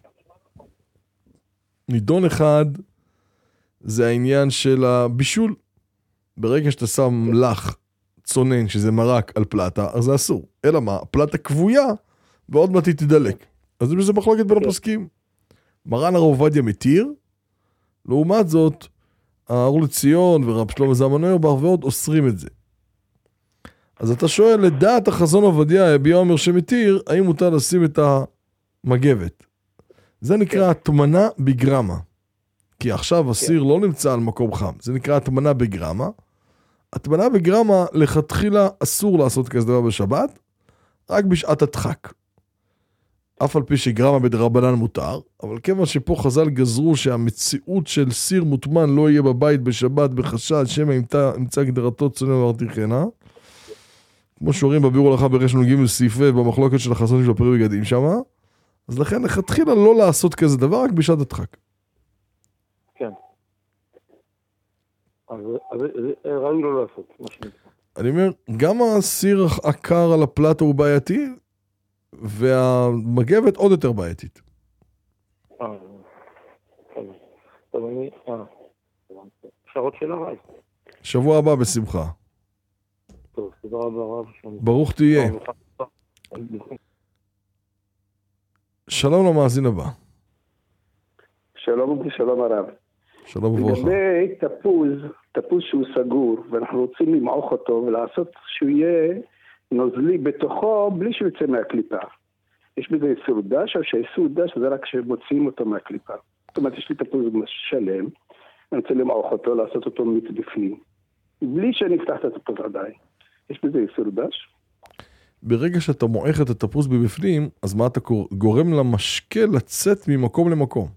S5: נידון אחד זה העניין של הבישול. ברגע שאתה שם מלח צונן, שזה מרק על פלטה, אז זה אסור. אלא מה? הפלטה כבויה, ועוד מעט היא תדלק. אז זה מחלוקת בין הפוסקים. מרן הרב עובדיה מתיר, לעומת זאת, האור לציון ורב שלמה זלמן אוירבך ועוד אוסרים את זה. אז אתה שואל, לדעת החזון עובדיה, הביאה אומר שמתיר, האם מותר לשים את המגבת? זה נקרא הטמנה בגרמה. כי עכשיו הסיר לא נמצא על מקום חם. זה נקרא הטמנה בגרמה. הטמנה בגרמה, לכתחילה אסור לעשות כזה דבר בשבת, רק בשעת הדחק. אף על פי שגרמה בדרבנן מותר, אבל כיוון שפה חז"ל גזרו שהמציאות של סיר מוטמן לא יהיה בבית בשבת בחשד שמא ימצא גדרתו צונן ומרתיחנה, כמו שאומרים בביאור הלכה ברש"ן ג' סעיף במחלוקת של החזון של הפרי בגדים שמה, אז לכן לכתחילה לא לעשות כזה דבר רק בשעת הדחק.
S11: כן. אז ראוי לא לעשות, מה שנקרא.
S5: אני אומר, גם הסיר הקר על הפלטה הוא בעייתי, והמגבת עוד יותר בעייתית.
S11: טוב, אני... אפשר עוד שאלה רב?
S5: שבוע הבא בשמחה.
S11: טוב, תודה רבה רב.
S5: ברוך תהיה. שלום למאזין הבא.
S12: שלום ושלום הרב.
S5: שלום וברכה.
S12: לגבי תפוז שהוא סגור, ואנחנו רוצים למעוך אותו ולעשות שהוא יהיה נוזלי בתוכו בלי שהוא יצא מהקליפה. יש בזה איסור דש, או שהאיסור דש זה רק כשמוציאים אותו מהקליפה. זאת אומרת, יש לי תפוז שלם, אני רוצה למעוך אותו, לעשות אותו מיץ בפנים. בלי שנפתח את התפוז עדיין. יש בזה איסור דש?
S5: ברגע שאתה מועך את התפוז מבפנים, אז מה אתה גורם למשקה לצאת ממקום למקום?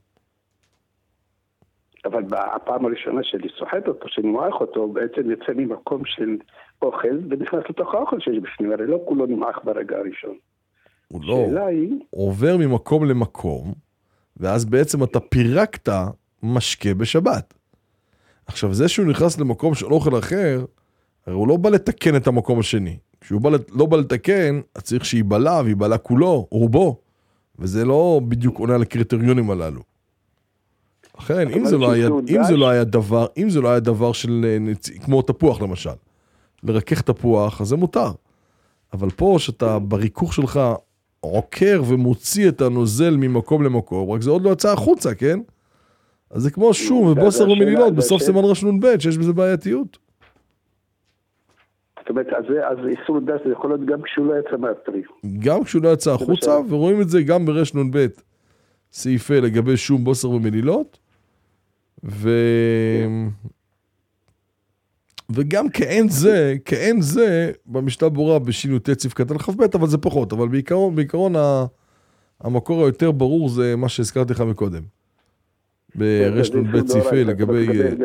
S12: אבל בפעם הראשונה שלי סוחט אותו, שאני מועך אותו, בעצם יוצא ממקום של אוכל, ונכנס לתוך האוכל שיש בפנים, הרי לא כולו נמעך ברגע הראשון.
S5: הוא לא, עובר ממקום למקום, ואז בעצם אתה פירקת משקה בשבת. עכשיו, זה שהוא נכנס למקום של אוכל אחר, הרי הוא לא בא לתקן את המקום השני. כשהוא לא בא לתקן, אז צריך שיבלע, ויבלע כולו, רובו. וזה לא בדיוק עונה לקריטריונים הללו. לכן, אם זה לא היה דבר של, כמו תפוח למשל, לרכך תפוח, אז זה מותר. אבל פה שאתה בריכוך שלך עוקר ומוציא את הנוזל ממקום למקום, רק זה עוד לא יצא החוצה, כן? אז זה כמו שום ובוסר ומילילות, בסוף סימן רשנון ב' שיש בזה בעייתיות.
S12: זאת אומרת, אז איסור דש זה יכול להיות גם כשהוא לא יצא מהפרי.
S5: גם כשהוא לא יצא החוצה, ורואים את זה גם ברשנון ב' סעיפה לגבי שום בוסר ומילילות, וגם כאין זה, במשנה ברורה בשינות צף קטן חב ב', אבל זה פחות, אבל בעיקרון המקור היותר ברור זה מה שהזכרתי לך מקודם. ברשנון ב' סעיפה לגבי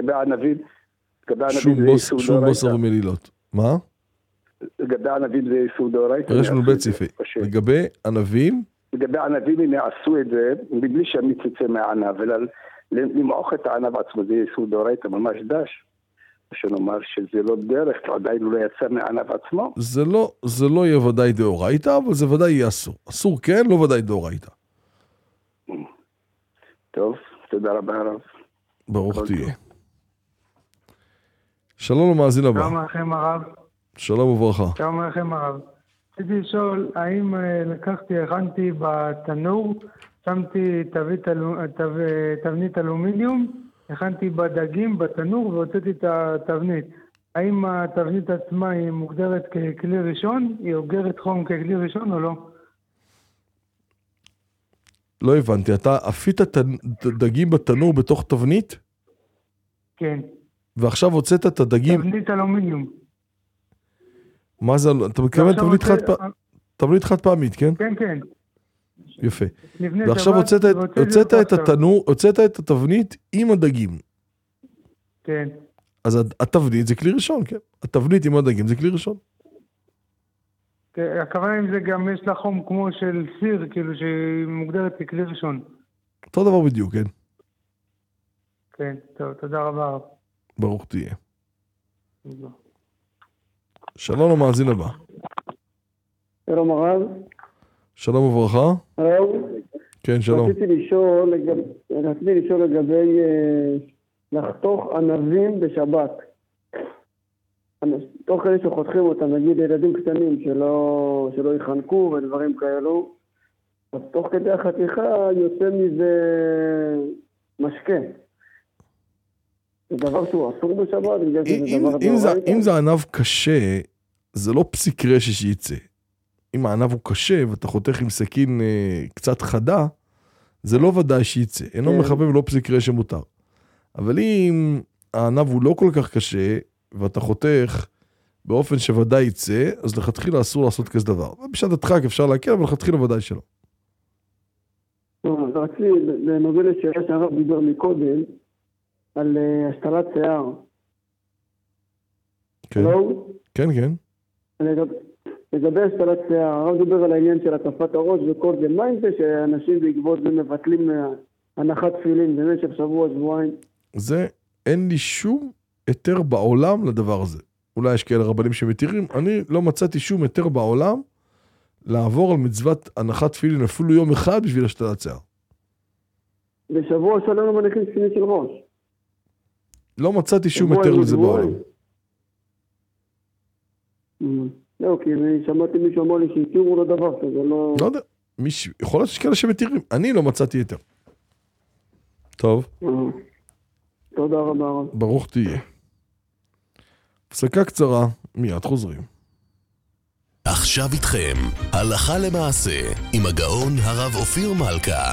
S5: שום בוסר ומילילות. מה?
S12: לגבי ענבים זה איסור דאורייתא.
S5: רשנון ב' סעיפה. לגבי ענבים?
S12: לגבי ענבים הם יעשו את זה מבלי שהמיץ יצא מהענב, אלא למעוך את הענב עצמו זה איסור דאורייתא ממש דש. שנאמר שזה לא דרך, עדיין הוא לא יצא מהענב עצמו.
S5: זה לא יהיה ודאי דאורייתא, אבל זה ודאי יהיה אסור. אסור כן, לא ודאי דאורייתא.
S12: טוב, תודה רבה הרב.
S5: ברוך תהיה. שלום למאזין הבא.
S13: שלום לכם הרב.
S5: שלום וברכה.
S13: שלום לכם הרב. רציתי לשאול, האם הכנתי בתנור, שמתי תבנית אלומיניום, הכנתי בדגים בתנור והוצאתי את התבנית. האם התבנית עצמה היא מוגדרת ככלי ראשון? היא אוגרת חום ככלי ראשון או לא?
S5: לא הבנתי, אתה אפית את הדגים בתנור בתוך תבנית?
S13: כן.
S5: ועכשיו הוצאת את הדגים...
S13: תבנית אלומיניום.
S5: מה זה? אתה מתכוון תבנית חד פעמית, כן?
S13: כן, כן.
S5: יפה. ועכשיו הוצאת את התנור, הוצאת את התבנית עם הדגים.
S13: כן.
S5: אז התבנית זה כלי ראשון, כן? התבנית עם הדגים זה כלי ראשון.
S13: הכוונה עם זה גם יש לה חום כמו של סיר, כאילו שהיא מוגדרת ככלי ראשון.
S5: אותו דבר בדיוק, כן?
S13: כן, טוב, תודה רבה.
S5: ברוך תהיה. שלום למאזין הבא.
S14: שלום הרב.
S5: שלום וברכה.
S14: הרב.
S5: כן, שלום.
S14: רציתי לשאול לגבי לחתוך ענבים בשבת. תוך כדי שחותכים אותם, נגיד ילדים קטנים שלא יחנקו ודברים כאלו, אז תוך כדי החתיכה יוצא מזה משקה. זה דבר שהוא אסור בשבת,
S5: אם זה ענב קשה, זה לא פסיק רשע שייצא. אם הענב הוא קשה ואתה חותך עם סכין קצת חדה, זה לא ודאי שייצא. אינו מחבב לא פסיק רשע מותר. אבל אם הענב הוא לא כל כך קשה, ואתה חותך באופן שוודאי ייצא, אז לכתחילה אסור לעשות כזה דבר. בשעת הדחק אפשר להכיר, אבל לכתחילה ודאי שלא.
S14: אז רציתי לנוגע לשאלה שהרב דיבר מקודם, על השתלת שיער.
S5: כן, כן, כן.
S14: לגבי השתלת שיער, הרב דיבר על העניין של הקפת הראש וכל זה. מה עם זה שאנשים בעקבות זה מבטלים הנחת תפילין במשך שבוע, שבועיים?
S5: זה, אין לי שום היתר בעולם לדבר הזה. אולי יש כאלה רבנים שמתירים, אני לא מצאתי שום היתר בעולם לעבור על מצוות הנחת תפילין אפילו יום אחד בשביל השתלת שיער.
S14: בשבוע שלנו מניחים תפילין של ראש.
S5: לא מצאתי שום היתר לזה בעולם.
S14: לא, כי שמעתי מישהו אמר לי שהתירו לדבר כזה, לא...
S5: לא יודע, יכול להיות שכאלה שמתירים, אני לא מצאתי היתר. טוב.
S14: תודה רבה.
S5: ברוך תהיה. הפסקה קצרה, מיד חוזרים.
S1: עכשיו איתכם, הלכה למעשה, עם הגאון הרב אופיר מלכה.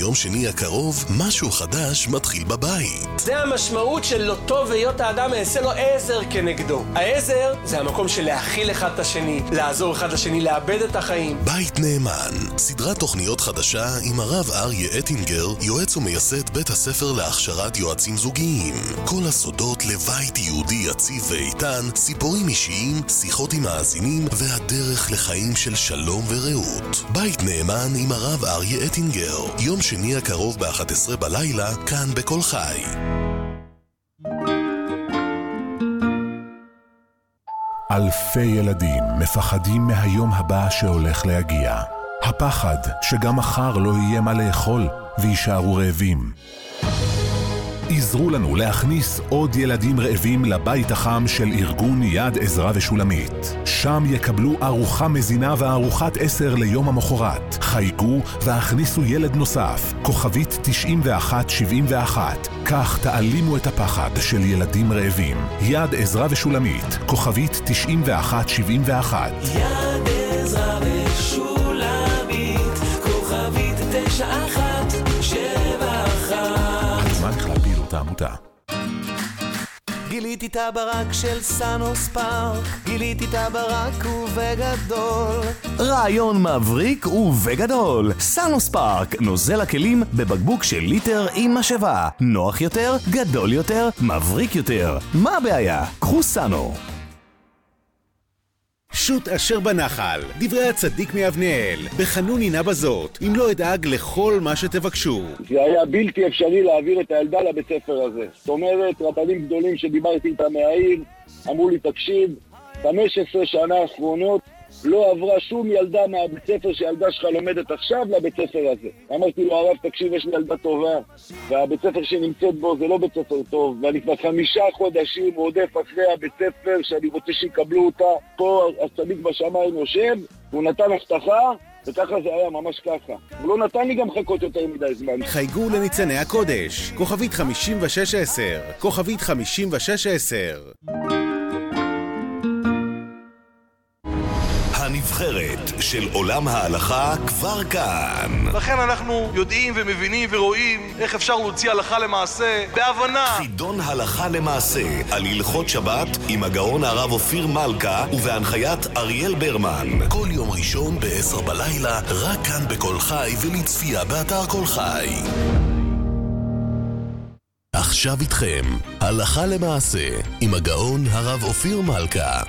S1: ביום שני הקרוב, משהו חדש מתחיל בבית.
S15: זה המשמעות של לא טוב היות האדם יעשה לו עזר כנגדו. העזר זה המקום של להכיל אחד את השני, לעזור אחד לשני, לאבד את החיים.
S1: בית נאמן, סדרת תוכניות חדשה עם הרב אריה אטינגר, יועץ ומייסד בית הספר להכשרת יועצים זוגיים. כל הסודות לבית יהודי יציב ואיתן, סיפורים אישיים, שיחות עם מאזינים והדרך לחיים של שלום ורעות. בית נאמן עם הרב אריה אטינגר, יום שני הקרוב ב-11 בלילה, כאן בכל חי.
S4: אלפי ילדים מפחדים מהיום הבא שהולך להגיע. הפחד שגם מחר לא יהיה מה לאכול וישארו רעבים. עזרו לנו להכניס עוד ילדים רעבים לבית החם של ארגון יד עזרה ושולמית. שם יקבלו ארוחה מזינה וארוחת 10 ליום המחרת. חייגו והכניסו ילד נוסף, כוכבית 9171. כך תעלימו את הפחד של ילדים רעבים. יד עזרה ושולמית, כוכבית 9171.
S3: יד עזרה ושולמית, כוכבית 9171.
S4: הזמן בכלל פעילות העמותה.
S16: גיליתי את הברק של סאנוס פארק, גיליתי את הברק ובגדול.
S17: רעיון מבריק ובגדול. סאנוס פארק, נוזל הכלים בבקבוק של ליטר עם משאבה. נוח יותר, גדול יותר, מבריק יותר. מה הבעיה? קחו סאנו.
S7: שוט אשר בנחל, דברי הצדיק מאבנאל, בחנוני נא בזאת, אם לא אדאג לכל מה שתבקשו.
S8: זה היה בלתי אפשרי להעביר את הילדה לבית ספר הזה. זאת אומרת, רבנים גדולים שדיברתי איתם מהעיר, אמרו לי, תקשיב, 15 שנה האחרונות לא עברה שום ילדה מהבית ספר שהילדה שלך לומדת עכשיו לבית ספר הזה. אמרתי לו, הרב, תקשיב, יש לי ילדה טובה, והבית ספר שנמצאת בו זה לא בית ספר טוב, ואני כבר 5 חודשים רודף אחרי הבית ספר שאני רוצה שיקבלו אותה. פה הצדיק בשמיים יושב, הוא נתן הבטחה, וככה זה היה, ממש ככה. הוא לא נתן לי גם חכות יותר מדי זמן.
S7: חייגו לניצני הקודש, כוכבית 5610, כוכבית 5610.
S1: הנבחרת של עולם ההלכה כבר כאן.
S9: לכן אנחנו יודעים ומבינים ורואים איך אפשר להוציא הלכה למעשה בהבנה.
S1: חידון הלכה למעשה על הלכות שבת עם הגאון הרב אופיר מלכה ובהנחיית אריאל ברמן. כל יום ראשון ב-10 בלילה, רק כאן בכל חי ולצפייה באתר כל חי. עכשיו איתכם, הלכה למעשה עם הגאון הרב אופיר מלכה.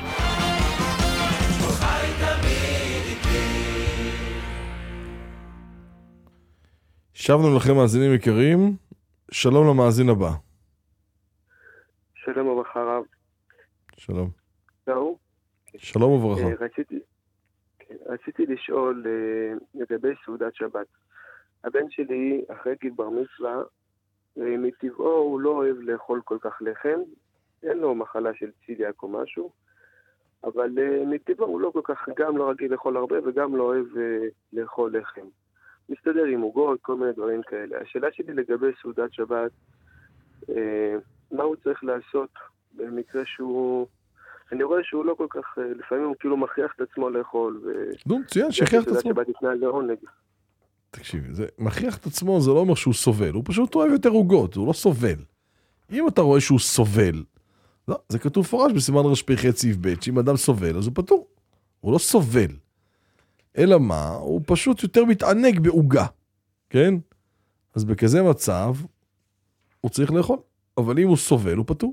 S5: שבנו לכם מאזינים יקרים, שלום למאזין הבא.
S18: שלום וברכה רב.
S5: שלום.
S18: זהו?
S5: שלום וברכה.
S18: רציתי לשאול לגבי סעודת שבת. הבן שלי אחרי גיל בר מצווה, מטבעו הוא לא אוהב לאכול כל כך לחם, אין לו מחלה של ציליאק או משהו, אבל מטבעו הוא לא כל כך, גם לא רגיל לאכול הרבה וגם לא אוהב לאכול לחם. מסתדר עם עוגות, כל מיני דברים כאלה. השאלה שלי לגבי סעודת שבת, מה הוא צריך לעשות במקרה שהוא... אני רואה שהוא לא כל כך, לפעמים הוא כאילו מכריח את עצמו לאכול.
S5: נו, ציין, שכריח את עצמו.
S18: סעודת שבת יתנהל לעונג.
S5: תקשיב, מכריח את עצמו זה לא אומר שהוא סובל, הוא פשוט אוהב יותר עוגות, הוא לא סובל. אם אתה רואה שהוא סובל, לא, זה כתוב פרש בסימן רשפ"ח סעיף ב', שאם אדם סובל, אז הוא פטור. הוא לא סובל. אלא מה? הוא פשוט יותר מתענג בעוגה, כן? אז בכזה מצב, הוא צריך לאכול. אבל אם הוא סובל, הוא פטור.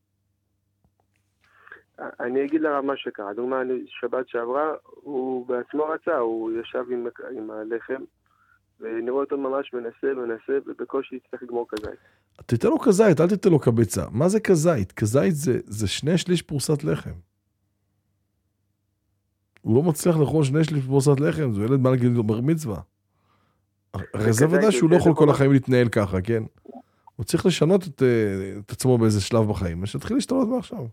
S18: אני אגיד לרב מה שקרה. דוגמה, שבת שעברה, הוא בעצמו רצה, הוא ישב עם הלחם, ונראה אותו ממש מנסה, ובקושי יצטרך לגמור כזית.
S5: תיתן לו כזית, אל תיתן לו קבצה. מה זה כזית? כזית זה 2/3 פרוסת לחם. הוא לא מצליח לאכול 2/3 פרוסת לחם, זה ילד מעל גיל בר מצווה. הרי זה ודאי שהוא לא יכול כל החיים להתנהל ככה, כן? הוא צריך לשנות את עצמו באיזה שלב בחיים, ושתתחיל להשתנות מעכשיו.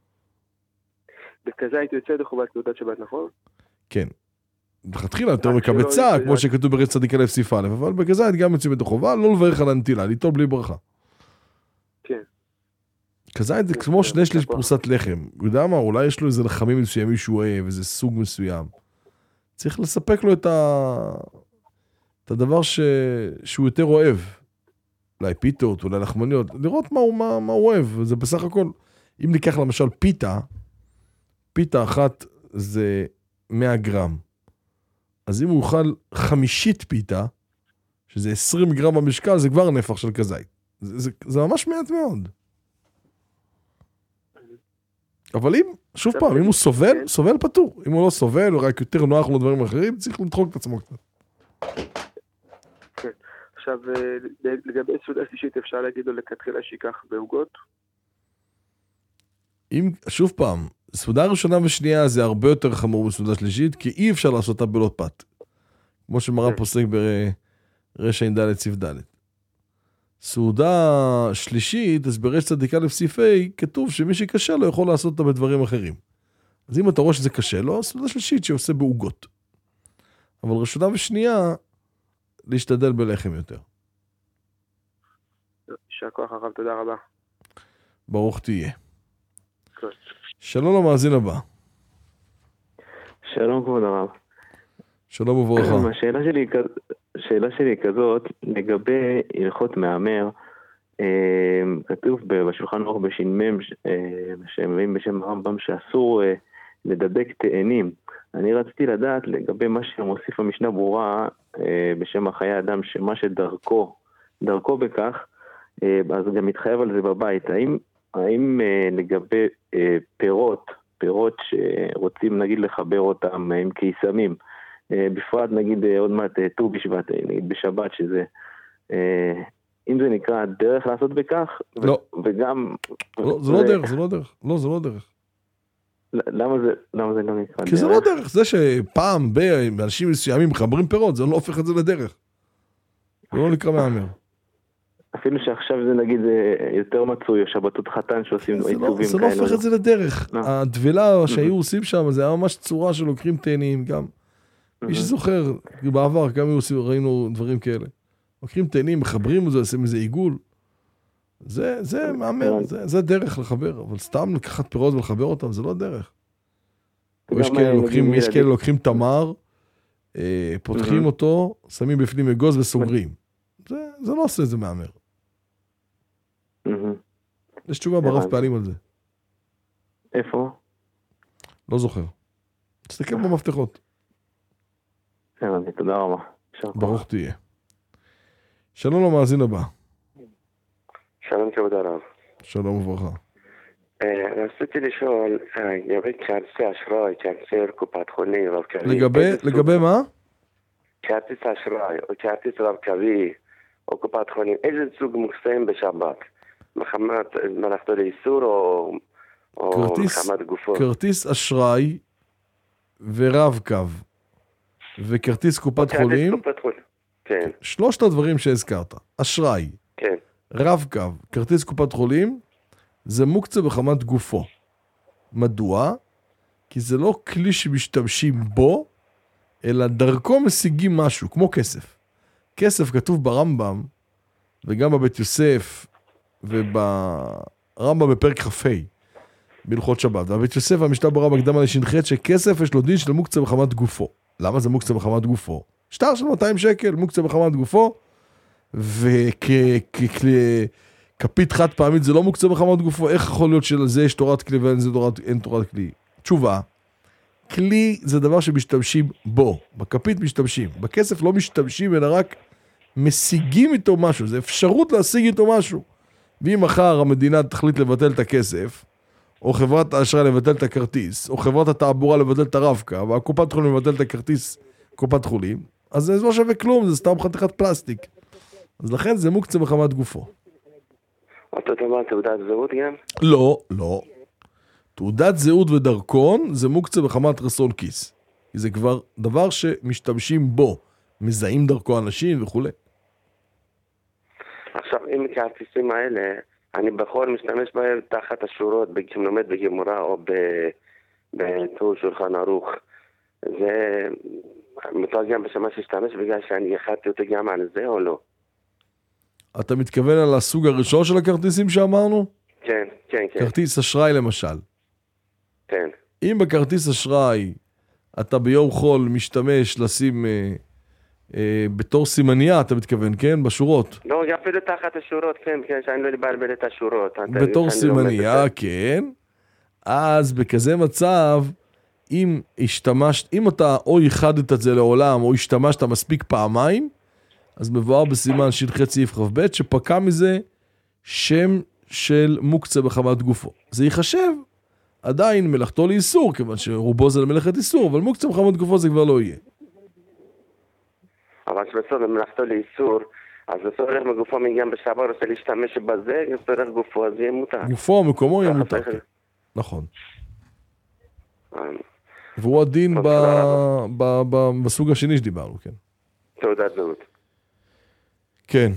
S18: בכזית יוצא לחובת סעודת שבת, נכון?
S5: כן. תתחילה יותר מקבצה, כמו שכתוב ברץ צדיק א' סעיף א', אבל בכזית גם יוצאים את החובה, לא לברך על הנטילה, ליטול בלי ברכה.
S18: כן.
S5: כזית זה כמו 2/3 פרוסת לחם. הוא יודע מה, אולי יש לו איזה לחמים מסוימים שהוא אוהב, איזה סוג מסוים. צריך לספק לו את הדבר שהוא יותר אוהב. אולי פיתות, אולי לחמניות, לראות מה הוא אוהב. זה בסך הכל, אם ניקח למשל פיתה אחת זה 100 גרם. אז אם הוא יאכל 5 פיתה, שזה 20 גרם במשקל, זה כבר נפח של כזית. זה ממש מעט מאוד. אבל שוב פעם, אם הוא סובל פטור. אם הוא לא סובל, הוא רק יותר נוח לו דברים אחרים, צריך לדחוק את עצמו קצת.
S18: עכשיו, לגבי סעודה שלישית, אפשר להגיד לו לכתחילה שיקח בעוגות?
S5: שוב פעם, סעודה ראשונה ושנייה זה הרבה יותר חמור בסעודה שלישית, כי אי אפשר לעשות אותה בלא פת. כמו שמרן פוסק ברשע ע"ד סעיף ד'. סעודה שלישית, אז ברשע צדיקה לפסיף A, כתוב שמי שקשה לו יכול לעשות אותה בדברים אחרים. אז אם אתה רואה שזה קשה לו, סעודה שלישית שעושה בעוגות. אבל ראשונה ושנייה, להשתדל בלחם יותר.
S18: יישר כוח הרב, תודה רבה.
S5: ברוך תהיה. שלום למאזין הבא.
S19: שלום כבוד הרב.
S5: שלום וברכה.
S19: השאלה שלי היא כזאת, לגבי הלכות מהמר, כתוב בשולחן ערוך בש"מ, שמביאים בשם הרמב"ם, שאסור לדבק תאנים. אני רציתי לדעת לגבי מה שמוסיף המשנה ברורה בשם החיי אדם, שמה שדרכו בכך, אז גם מתחייב על זה בבית. האם לגבי פירות שרוצים נגיד לחבר אותם עם קיסמים, בפרט נגיד עוד מעט ט"ו בשבט, נגיד בשבת, שזה אם זה נקרא דרך לעשות בכך,
S5: לא.
S19: וגם...
S5: לא, זה לא דרך, זה לא דרך.
S19: למה זה לא נקרא דרך?
S5: כי זה לא דרך, זה שפעם באנשים מסוימים מחברים פירות, זה לא הופך את זה לדרך. זה לא נקרא מהמר.
S19: אפילו שעכשיו זה נגיד יותר מצוי, או שבתות חתן שעושים עיצובים כאלה.
S5: זה לא הופך את זה לדרך. הדבילה שהיו עושים שם, זה היה ממש צורה שלוקחים תאנים גם. מי שזוכר, בעבר גם ראינו דברים כאלה. לוקחים תאנים, מחברים את זה, עושים איזה עיגול. זה מאמר, זה דרך לחבר, אבל סתם לקחת פירות ולחבר אותם, זה לא דרך. יש כאלה לוקחים תמר, פותחים אותו, שמים בפנים אגוז וסוגרים. זה לא עושה את זה מאמר. יש תשובה ברב פעלים על זה.
S19: איפה?
S5: לא זוכר. תסתכל במפתחות.
S19: תודה רבה.
S5: ברוך תהיה. שלום למאזין הבא.
S20: שלום כבוד הרב.
S5: שלום וברכה.
S20: רציתי לשאול, לגבי כרטיסי אשראי, כרטיסי קופת חולים,
S5: לגבי מה?
S20: כרטיס אשראי, או כרטיס רב-קווי, או קופת חולים, איזה סוג מוקסם בשבת? מחמת מלאכתו לאיסור, או מחמת גופו?
S5: כרטיס אשראי ורב-קו, וכרטיס קופת חולים,
S20: כן.
S5: שלושת הדברים שהזכרת, אשראי,
S20: כן.
S5: רב-קו, כרטיס קופת חולים, זה מוקצה בחמת גופו. מדוע? כי זה לא כלי שמשתמשים בו, אלא דרכו משיגים משהו, כמו כסף. כסף כתוב ברמב"ם, וגם בבית יוסף, וברמב"ם בפרק כ"ה, בהלכות שבת. והבית יוסף והמשנה ברמב"ם הקדמה לש"ח, שכסף יש לו דין של מוקצה בחמת גופו. למה זה מוקצה בחמת גופו? שטר של 200 שקל, מוקצה בחמת גופו, וכפית חד פעמית זה לא מוקצה בחמת גופו. איך יכול להיות שלזה יש תורת כלי ואין תורת כלי? תשובה, כלי זה דבר שמשתמשים בו, בכפית משתמשים, בכסף לא משתמשים, אלא רק משיגים איתו משהו, זה אפשרות להשיג איתו משהו. ואם מחר המדינה תחליט לבטל את הכסף, או חברת האשראי לבטל את הכרטיס, או חברת התעבורה לבטל את הרב-קו, והקופת חולים לבטל את הכרטיס קופת חולים, אז זה לא שווה כלום, זה סתם חתיכת פלסטיק. אז לכן זה מוקצה בחמת גופו.
S20: אותו דבר תעודת זהות גם?
S5: לא. תעודת זהות ודרכון זה מוקצה בחמת רסון כיס. זה כבר דבר שמשתמשים בו, מזהים דרכו אנשים וכו'.
S20: עכשיו, אם הכרטיסים האלה, אני בכל משתמש בהם תחת השורות, כשלומד בגמרא או בטור שולחן ערוך. זה מתורגם בשמה שהשתמש בגלל שאני יחדתי אותו גם על זה או לא?
S5: אתה מתכוון על הסוג הראשון של הכרטיסים שאמרנו?
S20: כן.
S5: כרטיס אשראי למשל.
S20: כן.
S5: אם בכרטיס אשראי אתה ביום חול משתמש לשים בתור סימניה, אתה מתכוון, כן? בשורות.
S20: לא, אפילו תחת השורות, כן, שאני לא לבלבל את השורות.
S5: בתור סימניה, כן. אז בכזה מצב, אם אתה או ייחדת את זה לעולם, או השתמשת מספיק פעמיים, אז מבואר בסימן ש"ח סעיף כ"ב, שפקע מזה שם של מוקצה בחמת גופו. זה ייחשב עדיין מלאכתו לאיסור, כיוון שרובו זה למלאכת איסור, אבל מוקצה בחמת גופו זה כבר לא יהיה.
S20: אבל שבסוף במלאכתו לאיסור, אז לצורך מגופו מגיע בשבת, רוצה להשתמש בזה, לצורך גופו, אז יהיה מותר.
S5: גופו, מקומו יהיה מותר. נכון. והוא הדין בסוג השני שדיברנו, כן.
S20: תעודת זהות.
S5: כן.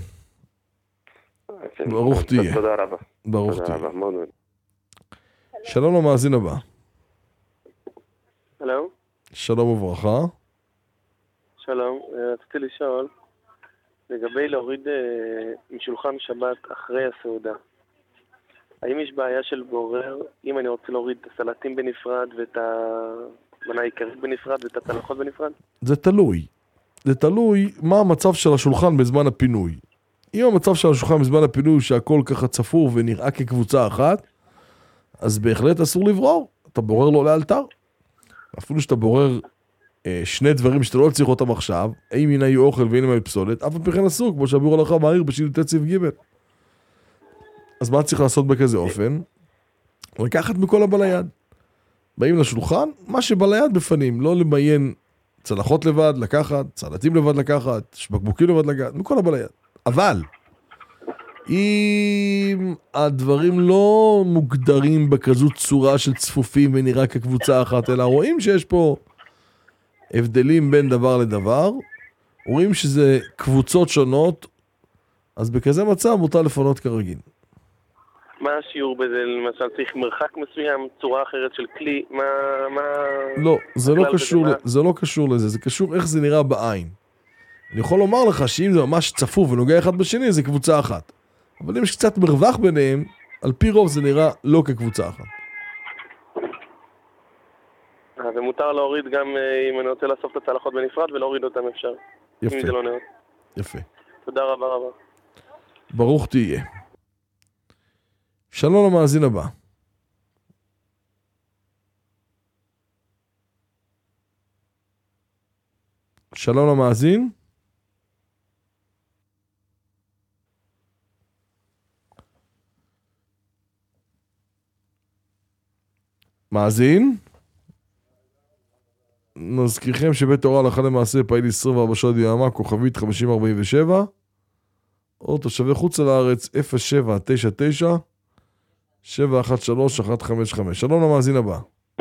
S5: ברוך תהיה.
S20: תודה רבה.
S5: ברוך תהיה. שלום למאזין הבא.
S21: הלו.
S5: שלום וברכה.
S21: שלום, רציתי לשאול לגבי להוריד משולחן שבת אחרי הסעודה. האם יש בעיה של גורר אם אני רוצה להוריד את הסלטים בנפרד ואת המנה העיקרית בנפרד ואת הצלחות בנפרד?
S5: זה תלוי. זה תלוי מה המצב של השולחן בזמן הפינוי. אם המצב של השולחן בזמן הפינוי שהכל ככה צפור ונראה כקבוצה אחת, אז בהחלט אסור לברור. אתה בורר לו לאלתר. אפילו שאתה בורר שני דברים שאתה לא צריך אותם עכשיו, האם הנה יהיו אוכל והנה מה פסולת, אף פי כן אסור, כמו שהביאו לך מהיר בשילוט סעיף ג'. אז מה צריך לעשות בכזה אופן? לקחת מכל הבא ליד. באים לשולחן, מה שבא ליד בפנים, לא למיין צלחות לבד לקחת, צלטים לבד לקחת, בקבוקים לבד לקחת, מכל הבא ליד. אבל, אם הדברים לא מוגדרים בכזו צורה של צפופים ונראה כקבוצה אחת, אלא רואים שיש פה הבדלים בין דבר לדבר, רואים שזה קבוצות שונות, אז בכזה מצב מותר לפנות כרגיל.
S21: מה השיעור בזה? למשל צריך מרחק מסוים, צורה אחרת של כלי, מה...
S5: לא, זה לא קשור לזה, זה קשור איך זה נראה בעין. אני יכול לומר לך שאם זה ממש צפוף ונוגע אחד בשני, זה קבוצה אחת. אבל אם יש קצת מרווח ביניהם, על פי רוב זה נראה לא כקבוצה אחת.
S21: ומותר להוריד גם אם אני רוצה לאסוף את הצלחות בנפרד ולהוריד אותם אפשר.
S5: יפה.
S21: אם זה לא נראה.
S5: יפה.
S21: תודה רבה רבה.
S5: ברוך תהיה. שלום למאזין הבא. שלום למאזין. מאזין. נזכירכם שבית תורה הלכה למעשה פעיל 24 שעות ביממה, כוכבית 5047, או תושבי חוץ לארץ 0799 713 155. שלום למאזין הבא.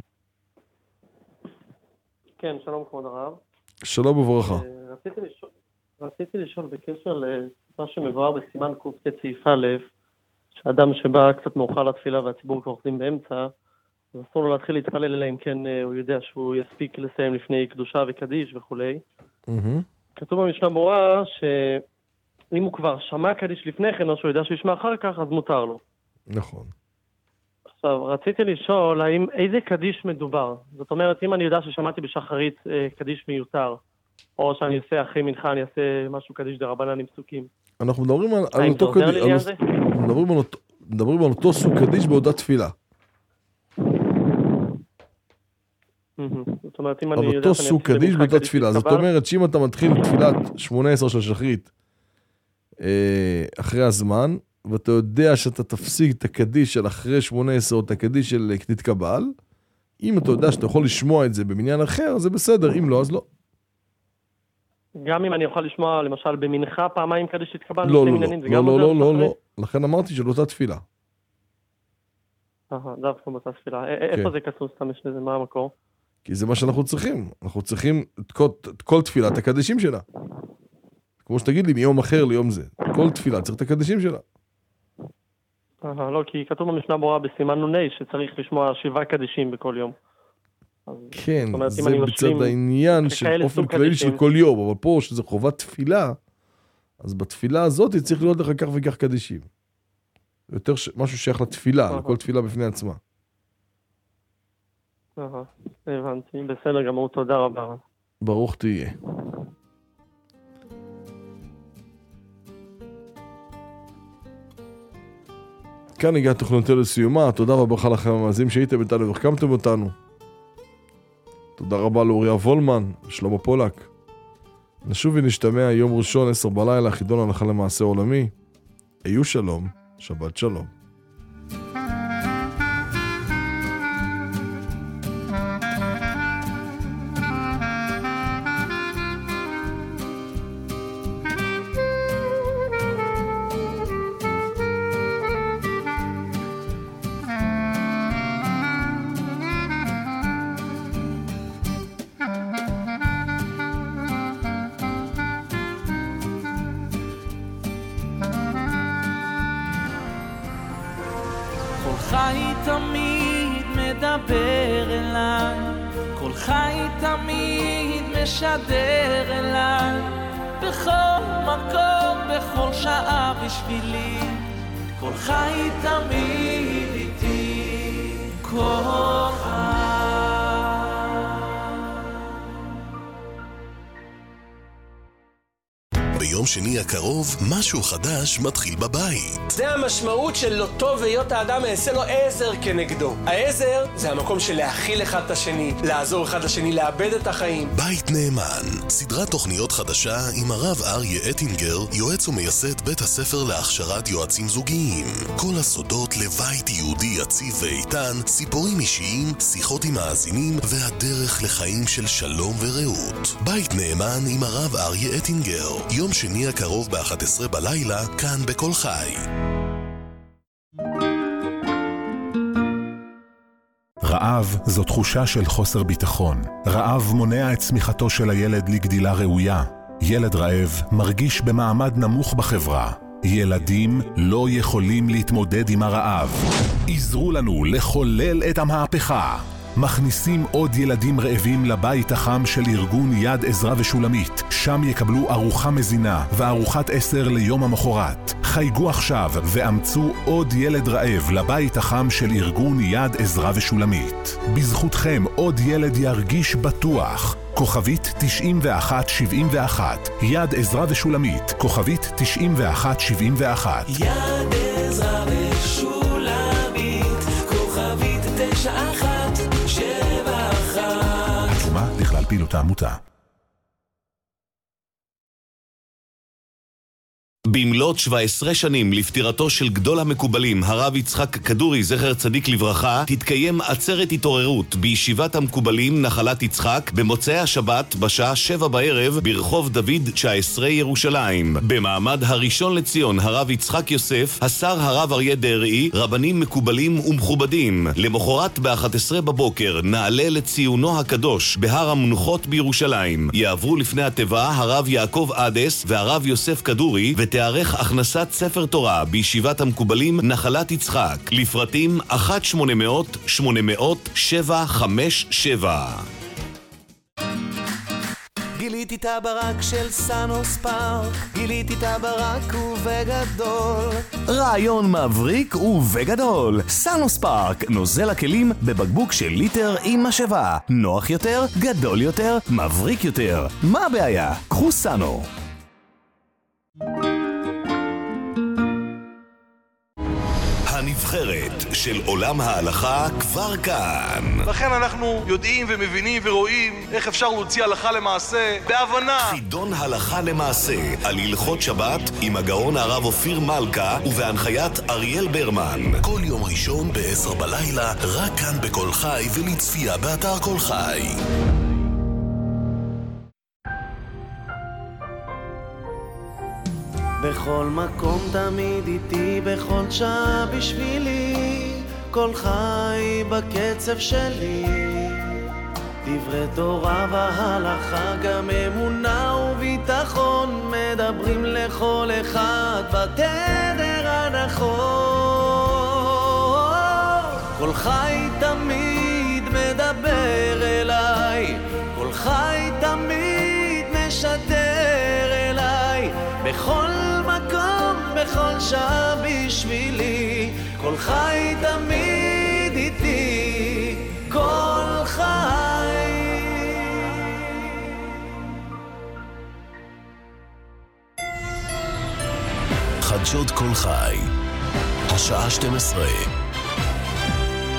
S21: כן, שלום כבוד הרב.
S5: שלום וברכה.
S21: רציתי לשאול בקשר למה שמבואר בסימן ק"ט סעיף א', שאדם שבא קצת מאוחר לתפילה והציבור כבר עובדים באמצע, אז אסור לו להתחיל להתפלל אלא אם כן הוא יודע שהוא יספיק לסיים לפני קדושה וקדיש וכולי. כתוב במשנה ברורה שאם הוא כבר שמע קדיש לפני כן או שהוא יודע שהוא ישמע אחר כך, אז מותר לו.
S5: נכון.
S21: עכשיו, רציתי לשאול איזה קדיש מדובר. זאת אומרת, אם אני יודע ששמעתי בשחרית קדיש מיותר, או שאני אעשה אחרי מנחה, אני אעשה משהו קדיש דרבנן עם פסוקים.
S5: אנחנו מדברים על אותו קדיש, מדברים על אותו סוג קדיש באותה תפילה.
S21: זאת אומרת, אם
S5: על
S21: אני יודע
S5: אותו סוג קדיש באותה תפילה. זאת אומרת שאם אתה מתחיל תפילת 18 של שחרית אחרי הזמן, ואתה יודע שאתה תפסיק את הקדיש של אחרי 18 או את הקדיש של קנית קבל, אם אתה יודע שאתה יכול לשמוע את זה במניין אחר, זה בסדר, אם לא, אז לא.
S21: גם אם אני יכול לשמוע, למשל, במנחה פעמיים קדיש תתקבל?
S5: לא. לכן אמרתי של אותה תפילה.
S21: דווקא באותה תפילה. איפה זה כתוב סתם יש לזה? מה המקור?
S5: כי זה מה שאנחנו צריכים. אנחנו צריכים את כל תפילת הקדישים שלה. כמו שתגיד לי, מיום אחר ליום זה. כל תפילה צריך את הקדישים שלה.
S21: לא, כי כתוב במשנה ברורה בסימן נ"ה שצריך לשמוע 7 קדישים בכל יום.
S5: כן, זה בצד העניין של אופן כללי של כל יום, אבל פה שזה חובת תפילה, אז בתפילה הזאת צריך להיות לך כך וכך קדישים. יותר משהו שייך לתפילה, לכל תפילה בפני עצמה.
S21: הבנתי, בסדר גמור, תודה רבה.
S5: ברוך תהיה. כאן הגעת תוכניתנו לסיומה, תודה וברכה לכם המאזינים שהייתם איתנו והחכמתם אותנו. תודה רבה לאוריה וולמן ושלמה פולק. נשוב ונשתמע יום ראשון 10 בלילה, חידון הלכה למעשה עולמי. היו שלום, שבת שלום.
S3: חי תמיד מדבר אליי, כל חי תמיד משדר אליי, בכל מקום, בכל שעה בשבילי, כל חי תמיד איתי, כל חי.
S1: ביום שני הקרוב, משהו חדש מתחיל בבית.
S15: זה המשמעות של לא טוב היות האדם יעשה לו עזר כנגדו. העזר זה המקום של להכיל אחד את השני, לעזור אחד לשני, לאבד את החיים.
S1: בית נאמן, סדרת תוכניות חדשה עם הרב אריה אטינגר, יועץ ומייסד בית הספר להכשרת יועצים זוגיים. כל הסודות לבית יהודי יציב ואיתן, סיפורים אישיים, שיחות עם מאזינים והדרך לחיים של שלום ורעות. בית נאמן עם הרב אריה אטינגר, יום שני הקרוב ב-11 בלילה, כאן בכל חי.
S4: רעב זו תחושה של חוסר ביטחון. רעב מונע את צמיחתו של הילד לגדילה ראויה. ילד רעב מרגיש במעמד נמוך בחברה. ילדים לא יכולים להתמודד עם הרעב. עזרו לנו לחולל את המהפכה. מכניסים עוד ילדים רעבים לבית החם של ארגון יד עזרא ושולמית. שם יקבלו ארוחה מזינה וארוחת 10 ליום המחרת. חייגו עכשיו ואמצו עוד ילד רעב לבית החם של ארגון יד עזרא ושולמית. בזכותכם עוד ילד ירגיש בטוח. כוכבית 9171. יד עזרא ושולמית. כוכבית 9171.
S3: יד עזרא ושולמית. כוכבית 9171.
S4: התשומה לכלל פעילות העמותה.
S6: במלאת 17 שנים לפטירתו של גדול המקובלים, הרב יצחק כדורי, זכר צדיק לברכה, תתקיים עצרת התעוררות בישיבת המקובלים נחלת יצחק במוצאי השבת בשעה 7 בערב ברחוב דוד 19 ירושלים. במעמד הראשון לציון הרב יצחק יוסף, השר הרב אריה דרעי, רבנים מקובלים ומכובדים. למחרת ב-11 בבוקר נעלה לציונו הקדוש בהר המנוחות בירושלים. יעברו לפני התיבה הרב יעקב עדס והרב יוסף כדורי, ותארך הכנסת ספר תורה בישיבת המקובלים נחלת יצחק. לפרטים 1-800-800-757.
S16: גיליתי את הברק של סאנוס פארק, גיליתי את הברק ובגדול.
S17: רעיון מבריק ובגדול. סאנוס פארק, נוזל הכלים בבקבוק של ליטר עם משאבה. נוח יותר, גדול יותר, מבריק יותר. מה הבעיה? קחו סאנו.
S1: הנבחרת של עולם ההלכה כבר כאן.
S9: לכן אנחנו יודעים ומבינים ורואים איך אפשר להוציא הלכה למעשה בהבנה.
S1: חידון הלכה למעשה על הלכות שבת עם הגאון הרב אופיר מלכה ובהנחיית אריאל ברמן. כל יום ראשון ב-10 בלילה, רק כאן בכל חי ולצפייה באתר כל חי.
S16: בכל מקום תמיד איתי, בכל שעה בשבילי, כל חי בקצב שלי. דברי תורה והלכה, גם אמונה וביטחון, מדברים לכל אחד בתדר הנכון. כל חי תמיד מדבר אליי, כל חי תמיד משדר אליי, בכל מקום, בכל שעה בשבילי, כל חי תמיד איתי, כל חי.
S1: חדשות כל חי השעה 12,